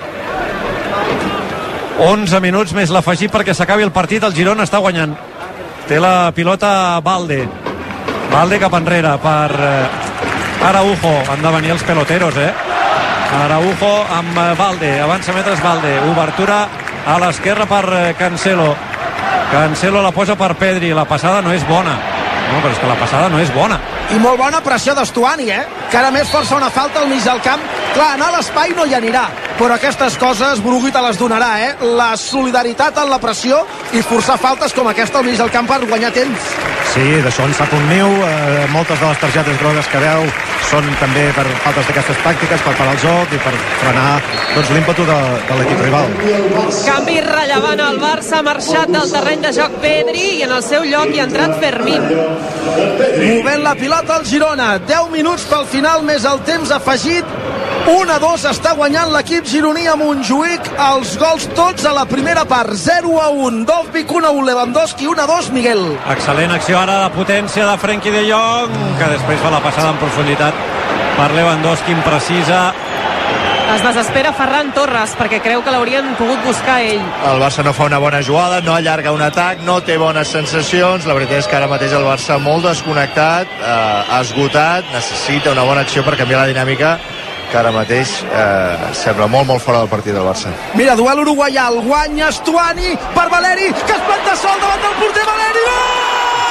onze minuts més l'afegit perquè s'acabi el partit, el Girona està guanyant. Té la pilota Balde. Balde cap enrere per eh, Araujo. Han de venir els peloteros, eh? Araujo amb Balde, avança metres Balde, obertura a l'esquerra per eh, Cancelo. Cancelo la posa per Pedri, la passada no és bona. No, però és que la passada no és bona. I molt bona pressió d'Estuani, eh? Que ara més força una falta al mig del camp. Clar, anar a l'espai no hi anirà, però aquestes coses Brugui te les donarà, eh? La solidaritat en la pressió i forçar faltes com aquesta al mig del camp per guanyar temps. Sí, d'això en sap un niu. Eh, moltes de les targetes grogues que veu són també per faltes d'aquestes tàctiques, per parar el joc i per frenar doncs, l'ímpetu de, de l'equip rival. Canvi rellevant al Barça, ha marxat del terreny de joc Pedri i en el seu lloc hi ha entrat Fermín. Movent la pilota al Girona, deu minuts pel final més el temps afegit. un a dos està guanyant l'equip gironí a Montjuïc, els gols tots a la primera part, zero a un Dovbyk, un a un Lewandowski, un a dos Miguel. Excel·lent acció ara de potència de Frenkie de Jong, que després fa la passada en profunditat per Lewandowski, imprecisa. Es desespera Ferran Torres perquè creu que l'haurien pogut buscar ell. El Barça no fa una bona jugada, no allarga un atac, no té bones sensacions. La veritat és que ara mateix el Barça molt desconnectat, eh, esgotat, necessita una bona acció per canviar la dinàmica, que ara mateix eh, sembla molt molt fora del partit del Barça. Mira, duel uruguaià, el guanya Estuani per Valeri, que es planta sol davant del porter. Valeri, gol!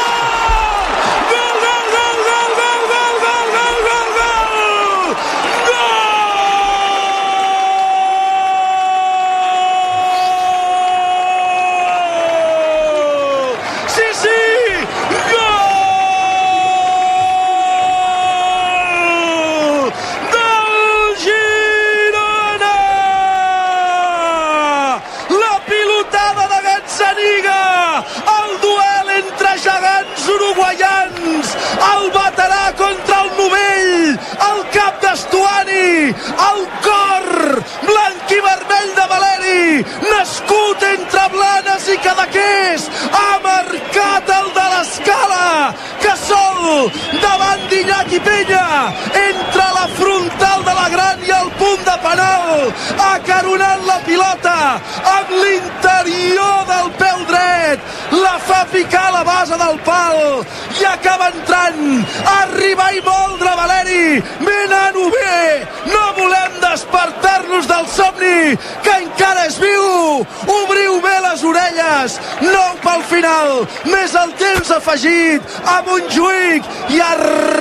Uruguaians, el veterà contra el novell, el cap d'Estuani, el cor blanc i vermell de Valeri, nascut entre Blanes i Cadaqués, ha marcat el de l'Escala, que sol davant d'Iñaki Peña, entre la frontal de la Gran i el punt de penal, acaronant la pilota amb l'interior del peu dret, la fa picar a la base del pal i acaba entrant, arriba i moldre Valeri. Bé, nano, bé, no volem despertar-nos del somni, que encara és viu. Obriu bé les orelles, nou pel final, més el temps afegit a Montjuïc i a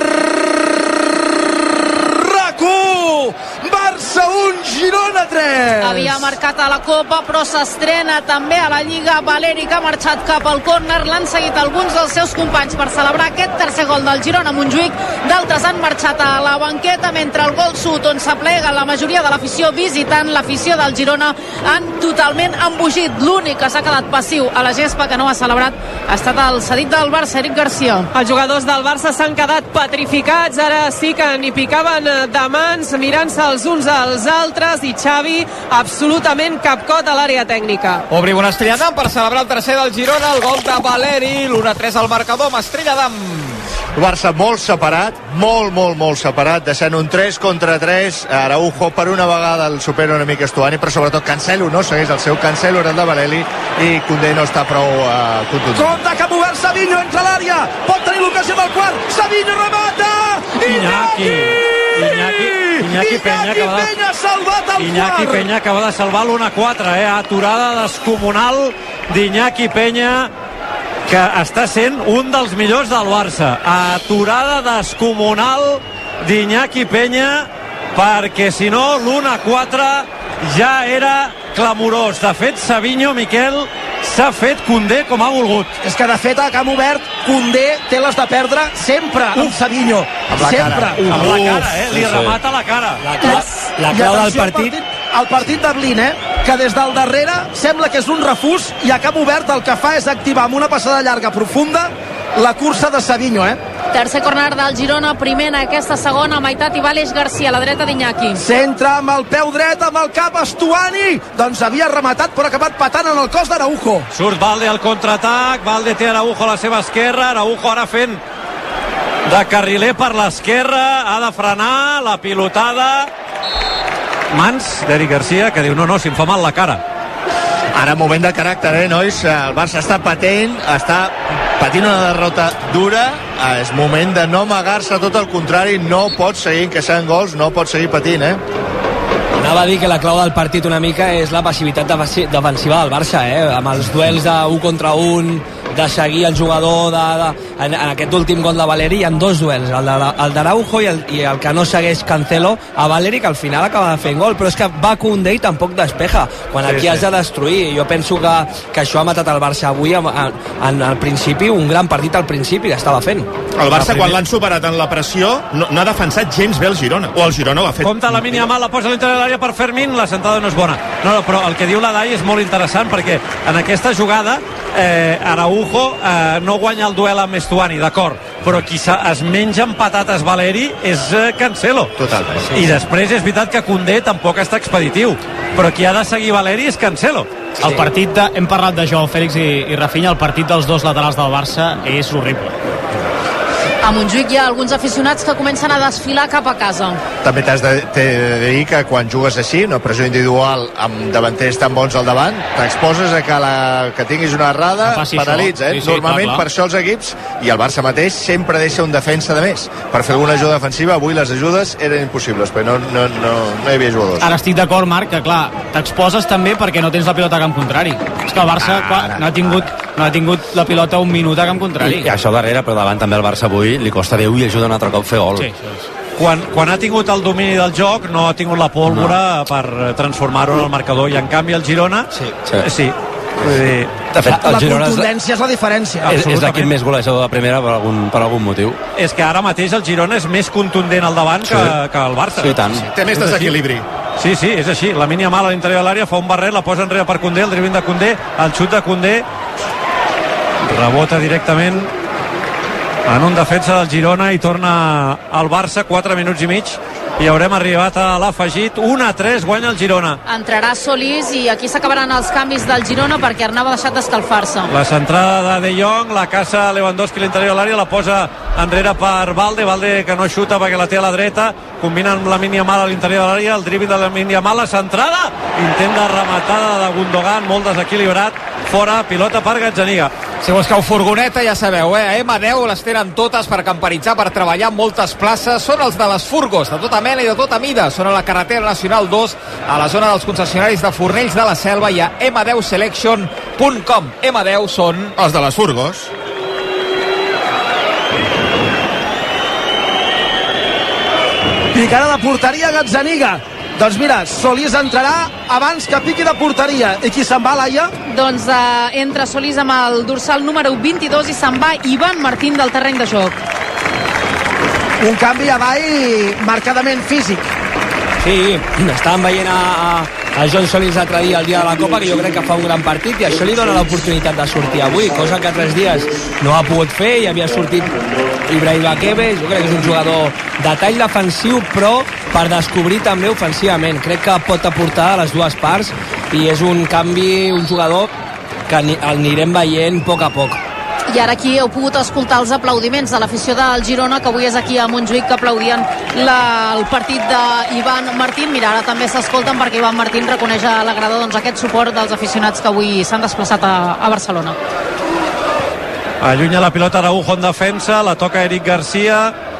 RAC1, Barça un, Girona tres. Havia marcat a la Copa, però s'estrena també a la Lliga. Valeri, que ha marxat cap al córner, l'han seguit alguns dels seus companys per celebrar aquest tercer gol del Girona a Montjuïc. D'altres han marxat a la banqueta, mentre el gol sud, on s'aplega la majoria de l'afició visitant, l'afició del Girona han totalment embogit. L'únic que s'ha quedat passiu a la gespa, que no ha celebrat, ha estat el cedit del Barça, Eric Garcia. Els jugadors del Barça s'han quedat petrificats, ara sí que n'hi picaven de mans, mirant-se els uns als altres, i Xavi absolutament capcot a l'àrea tècnica. Obri una Estrella Damm per celebrar el tercer del Girona, el gol de Valeri, l'u a tres al marcador amb Estrella Damm. El Barça molt separat, molt, molt, molt separat, deixant un tres contra tres. Araujo per una vegada el supera una mica Estuani, però sobretot Cancelo no segueix el seu. Cancelo era el de Valeri i Koundé no està prou uh, contundent. Compte que ha obert Savinho entre l'àrea, pot tenir l'ocasió del quart, Savinho remata, Iñaki! Iñaki, Iñaki Peña, que va de... Peña ha salvat el Iñaki quart. Peña acaba de salvar l'u a quatre, eh? Aturada descomunal d'Iñaki Peña, que està sent un dels millors del Barça. Aturada descomunal d'Iñaki Peña, perquè si no l'u a quatre ja era clamorós. De fet, Savinho, Miquel, s'ha fet Koundé com ha volgut. És que de fet a camp obert Koundé té les de perdre sempre amb Savinho. Amb la sempre. cara. Uf. Amb la cara, eh? Li remata la cara. La, clau, la clau del atenció al partit... El partit de Blin, eh? Que des del darrere sembla que és un refús i a camp obert el que fa és activar amb una passada llarga profunda la cursa de Savinho, eh? Tercer corner del Girona, primer en aquesta segona meitat, i Valeix Garcia a la dreta d'Iñaki. Centra amb el peu dret, amb el cap Estuani. Doncs havia rematat però ha acabat patant en el cos d'Araujo. Surt Valde al contraatac, Valde té Araujo a la seva esquerra, Araujo ara fent de carriler per l'esquerra, ha de frenar la pilotada. Mans d'Eric Garcia, que diu no, no, si em fa mal la cara. Ara moment de caràcter, eh, nois? El Barça està patent, està patint una derrota dura. És moment de no amagar-se, tot el contrari, no pot seguir encaixant gols, no pot seguir patint, eh? Anava a dir que la clau del partit una mica és la passivitat defensiva del Barça, eh? Amb els duels d'un contra un, de seguir el jugador de, de, en, en aquest últim gol de Valeri hi ha dos duels, el d'Araujo i, el, i el que no segueix Cancelo a Valeri, que al final acaba de fer gol, però és que va Koundé i tampoc despeja quan sí, aquí sí. has de destruir. Jo penso que, que això ha matat el Barça avui en, en, al principi, un gran partit al principi que estava fent. El Barça, quan l'han superat en la pressió, no, no ha defensat gens bé el Girona, o el Girona ho ha fet. Compte la mínia mà, la posa a l'interior de l'àrea per Fermín, la sentada no és bona. No, no, però el que diu la Dai és molt interessant, perquè en aquesta jugada eh, Araujo eh, no guanya el duel amb Estuani, d'acord, però qui es menja amb patates Valeri és eh, Cancelo. Totalment. Sí. I després és veritat que Koundé tampoc està expeditiu, però qui ha de seguir Valeri és Cancelo. Sí. El partit de, hem parlat de Joao Félix i, i Rafinha, el partit dels dos laterals del Barça és horrible. A Montjuïc hi ha alguns aficionats que comencen a desfilar cap a casa. També t'has de, de dir que quan jugues així, una pressió individual amb davanters tan bons al davant, t'exposes a que, la, que tinguis una errada, penalitza, eh? Sí, sí, Normalment clar, clar. Per això els equips, i el Barça mateix, sempre deixa un defensa de més. Per fer alguna ajuda defensiva, avui les ajudes eren impossibles, perquè no, no, no, no hi havia jugadors. Ara estic d'acord, Marc, que clar, t'exposes també perquè no tens la pilota a camp contrari. És que el Barça ah, clar, no, ha tingut, no ha tingut la pilota un minut a camp contrari. I, i això darrere, però davant també el Barça avui li costa Déu i ajuda un altre cop a fer gol. Sí, sí. Quan, quan ha tingut el domini del joc no ha tingut la pólvora no. per transformar-ho en el marcador, i en canvi el Girona sí, sí. sí. Vull dir, de fet, el la Girona contundència és la diferència. És, és l'equip més golejador de primera per algun, per algun motiu. És que ara mateix el Girona és més contundent al davant sí. que, que el Barça. Sí, tant. Sí. Té més desequilibri. Sí, sí, és així. La mínia mala a l'interior de l'àrea, fa un barret, la posa enrere per Koundé, el dribbling de Koundé, el xut de Koundé, rebota directament en un defensa del Girona i torna al Barça, quatre minuts i mig i haurem arribat a l'afegit. Un a tres guanya el Girona. Entrarà Solís i aquí s'acabaran els canvis del Girona perquè Arnau ha deixat d'escalfar-se. La centrada de De Jong, la caça Lewandowski a l'interior de l'àrea, la posa enrere per Valde, Valde que no xuta perquè la té a la dreta, combina amb la mínia mala a l'interior de l'àrea, el dribbling de la mínia mala, centrada, intent de rematada de Gundogan, molt desequilibrat, fora, pilota per Gazzaniga. Si busqueu furgoneta, ja sabeu, eh? A ema deu les tenen totes per camperitzar, per treballar en moltes places. Són els de les furgos, de tota mena i de tota mida. Són a la carretera nacional dos, a la zona dels concessionaris de Fornells de la Selva, i a ema deu selection punt com. ema deu són els de les furgos. Picada de porteria Gazzaniga. Doncs mira, Solís entrarà abans que piqui de porteria. I qui se'n va, Laia? Doncs eh, entra Solís amb el dorsal número vint-i-dos i se'n va Ivan Martín del terreny de joc. Un canvi a Dai marcadament físic. Sí, estàvem veient a, a, a John Solís l'altre dia, el dia de la Copa, que jo crec que fa un gran partit, i això li dona l'oportunitat de sortir avui, cosa que altres dies no ha pogut fer, i havia sortit Ibrahima Kebe. Jo crec que és un jugador de tall defensiu, però per descobrir també ofensivament. Crec que pot aportar a les dues parts, i és un canvi, un jugador que el anirem veient a poc a poc. I ara aquí heu pogut escoltar els aplaudiments de l'afició del Girona, que avui és aquí a Montjuïc, que aplaudien la, el partit d'Ivan Martín. Mira, ara també s'escolten perquè Ivan Martín reconeix a la grada doncs, aquest suport dels aficionats que avui s'han desplaçat a, a Barcelona. Allunya la pilota Araujo en defensa, la toca Eric Garcia,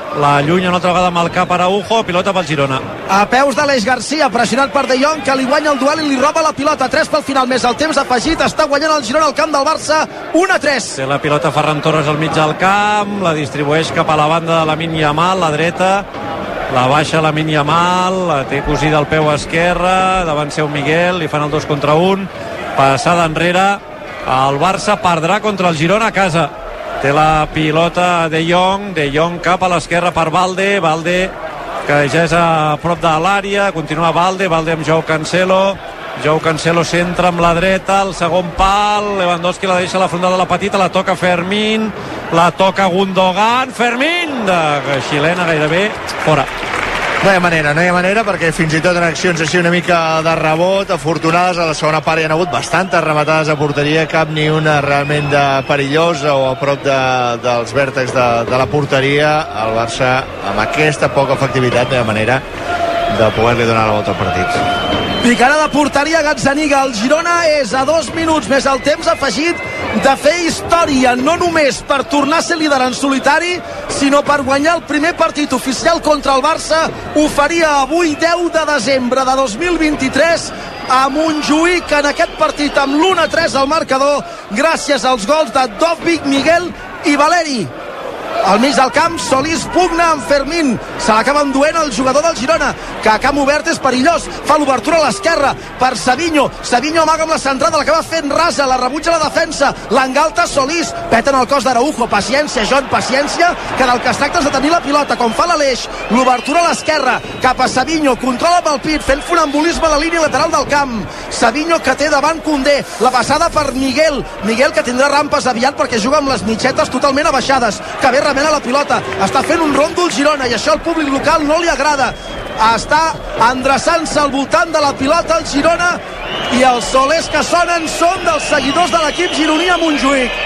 la llunya una altra vegada amb el cap Araujo, pilota pel Girona. A peus d'Aleix Garcia, pressionat per De Jong, que li guanya el duel i li roba la pilota. tres pel final, més el temps afegit. Està guanyant el Girona al camp del Barça, un a tres. Té la pilota Ferran Torres al mig del camp, la distribueix cap a la banda de Lamine Yamal, la dreta, la baixa Lamine Yamal, la té cosida al peu esquerre, davant seu Miguel, li fan el dos contra un, passada enrere, el Barça perdrà contra el Girona a casa. Té la pilota De Jong, De Jong cap a l'esquerra per Valde, Valde que ja és a prop de l'àrea, continua Valde, Valde amb Joao Cancelo, Joao Cancelo centra amb la dreta, el segon pal, Lewandowski la deixa a la frontal de la petita, la toca Fermín, la toca Gundogan, Fermín, de xilena gairebé, fora. No hi ha manera, no hi ha manera, perquè fins i tot en accions així una mica de rebot, afortunades, a la segona part hi ha hagut bastantes rematades a porteria, cap ni una realment de perillosa o a prop de, dels vèrtexs de, de la porteria. El Barça, amb aquesta poca efectivitat, no hi ha manera de poder-li donar la volta al partit. Picarà de porteria Gazzaniga. El Girona és a dos minuts més el temps afegit de fer història, no només per tornar a ser líder en solitari, sinó per guanyar el primer partit oficial contra el Barça. Ho faria avui, deu de desembre de dos mil vint-i-tres, a Montjuïc, en aquest partit amb l'u a tres al marcador, gràcies als gols de Dovvik, Miguel i Valeri. Al mig del camp, Solís pugna amb Fermín, se l'acaba enduent el jugador del Girona, que a camp obert és perillós, fa l'obertura a l'esquerra per Savinho, Savinho amaga amb la centrada, l'acaba fent rasa, la rebutja la defensa, l'engalta Solís, peten el cos d'Araujo, paciència John, paciència, que del que es tracta és de tenir la pilota, com fa l'Aleix, l'obertura a l'esquerra, cap a Savinho, controla amb el pit, fent funambulisme a la línia lateral del camp, Savinho que té davant Koundé, la passada per Miguel, Miguel que tindrà rampes aviat perquè juga amb les mitxetes totalment abaixades, que ve remena la pilota, està fent un rondo el Girona i això al públic local no li agrada, està endreçant-se al voltant de la pilota el Girona i els solers que sonen són dels seguidors de l'equip gironí a Montjuïc.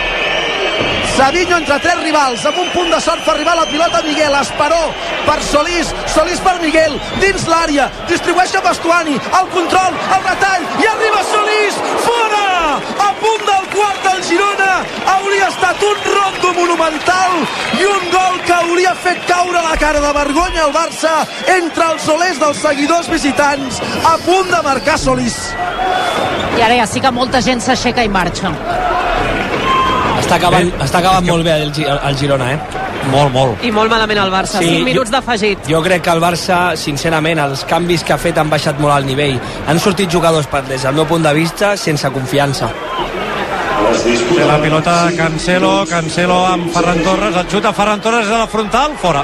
Savinho entre tres rivals, amb un punt de sort per arribar a la pilota Miguel, Esperó per Solís, Solís per Miguel, dins l'àrea, distribueix a Bastuani, el control, el retall, i arriba Solís, fora! A punt del quart del Girona, hauria estat un rondo monumental i un gol que hauria fet caure la cara de vergonya al Barça entre els solers dels seguidors visitants, a punt de marcar Solís. I ara ja sí que molta gent s'aixeca i marxa. Està acabant, eh? està acabant molt bé el, el Girona, eh? Molt, molt. I molt malament el Barça, sí, cinc minuts d'afegit. Jo crec que el Barça, sincerament, els canvis que ha fet han baixat molt al nivell. Han sortit jugadors, per, des del meu punt de vista, sense confiança. Té la pilota Cancelo, Cancelo amb Ferran Torres, el xut a Ferran Torres de la frontal, fora.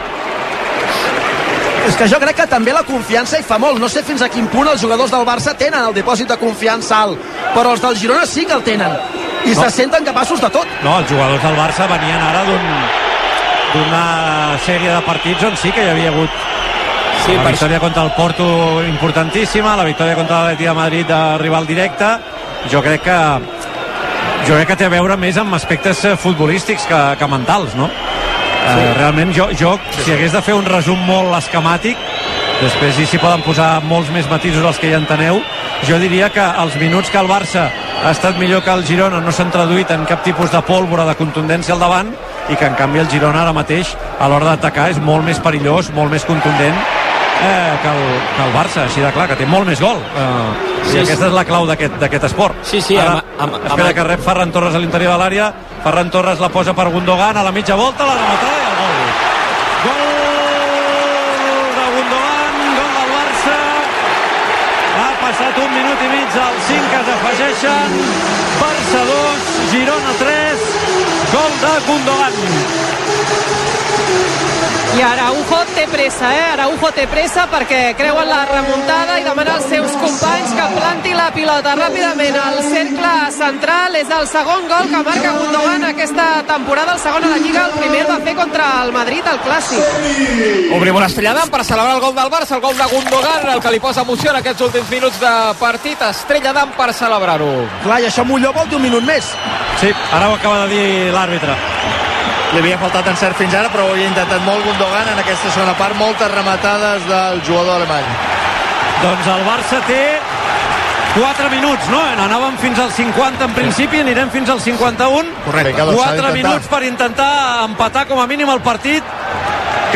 És que jo crec que també la confiança hi fa molt. No sé fins a quin punt els jugadors del Barça tenen el dipòsit de confiança alt, però els del Girona sí que el tenen i no. se senten capaços de tot. No, els jugadors del Barça venien ara d'un d'una sèrie de partits on sí que hi havia hagut sí, la victòria contra el Porto importantíssima, la victòria contra l'Atleti de Madrid de rival directe. Jo crec que jo crec que té a veure més amb aspectes futbolístics que, que mentals, no? Sí. Uh, realment jo, jo si hagués de fer un resum molt esquemàtic, després s'hi poden posar molts més matisos els que ja enteneu, jo diria que els minuts que el Barça ha estat millor que el Girona no s'han traduït en cap tipus de pólvora de contundència al davant i que en canvi el Girona ara mateix a l'hora d'atacar és molt més perillós, molt més contundent eh, que, el, que el Barça, així de clar, que té molt més gol uh, sí, i aquesta sí. és la clau d'aquest esport. Sí, sí, ara, amb, amb, espera amb... que rep Ferran Torres a l'interior de l'àrea, Ferran Torres la posa per Gundogan a la mitja volta, la rematada i el gol. Gol de Gundogan, gol del Barça. Ha passat un minut i mig, els cinc que s'afegeixen. Barça dos, Girona tres, gol de Gundogan. I Araujo té pressa, eh? Araujo té pressa perquè creuen la remuntada i demana als seus companys que planti la pilota ràpidament al cercle central. És el segon gol que marca Gundogan aquesta temporada, el segon a la Lliga, el primer va fer contra el Madrid, el Clàssic. Obrim una estrella d'am per celebrar el gol del Barça, el gol de Gundogan, el que li posa emoció en aquests últims minuts de partit. Estrella d'am per celebrar-ho. Clar, i això Molló vol d'un minut més. Sí, ara ho acaba de dir l'àrbitre. Li havia faltat encert fins ara, però ho havia intentat molt Gundogan en aquesta segona part, moltes rematades del jugador alemany. Doncs el Barça té quatre minuts, no? Anàvem fins al cinquanta en principi, anirem fins al cinquanta-un. Correcte. quatre minuts per intentar empatar com a mínim el partit,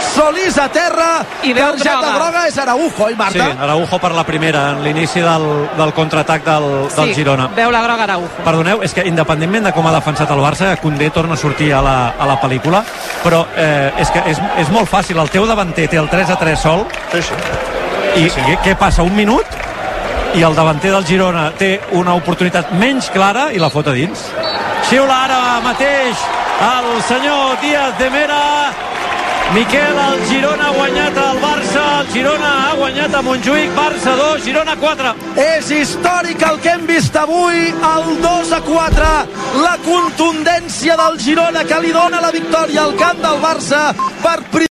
Solís a terra, I veu targeta groga. groga és Araujo, oi Marta? Sí, Araujo per la primera, en l'inici del, del contraatac del, del Sí, Girona. veu la groga Araujo. Perdoneu, és que independentment de com ha defensat el Barça, Koundé torna a sortir a la, a la pel·lícula, però eh, és que és, és molt fàcil, el teu davanter té el tres a tres sol, Sí, sí. i sí. Què, què passa, un minut? I el davanter del Girona té una oportunitat menys clara i la fot a dins. Xiula ara mateix el senyor Díaz de Mera. Miquel, el Girona ha guanyat el Barça, el Girona ha guanyat a Montjuïc, Barça dos, Girona quatre. És històric el que hem vist avui, el dos a quatre, la contundència del Girona que li dona la victòria al camp del Barça per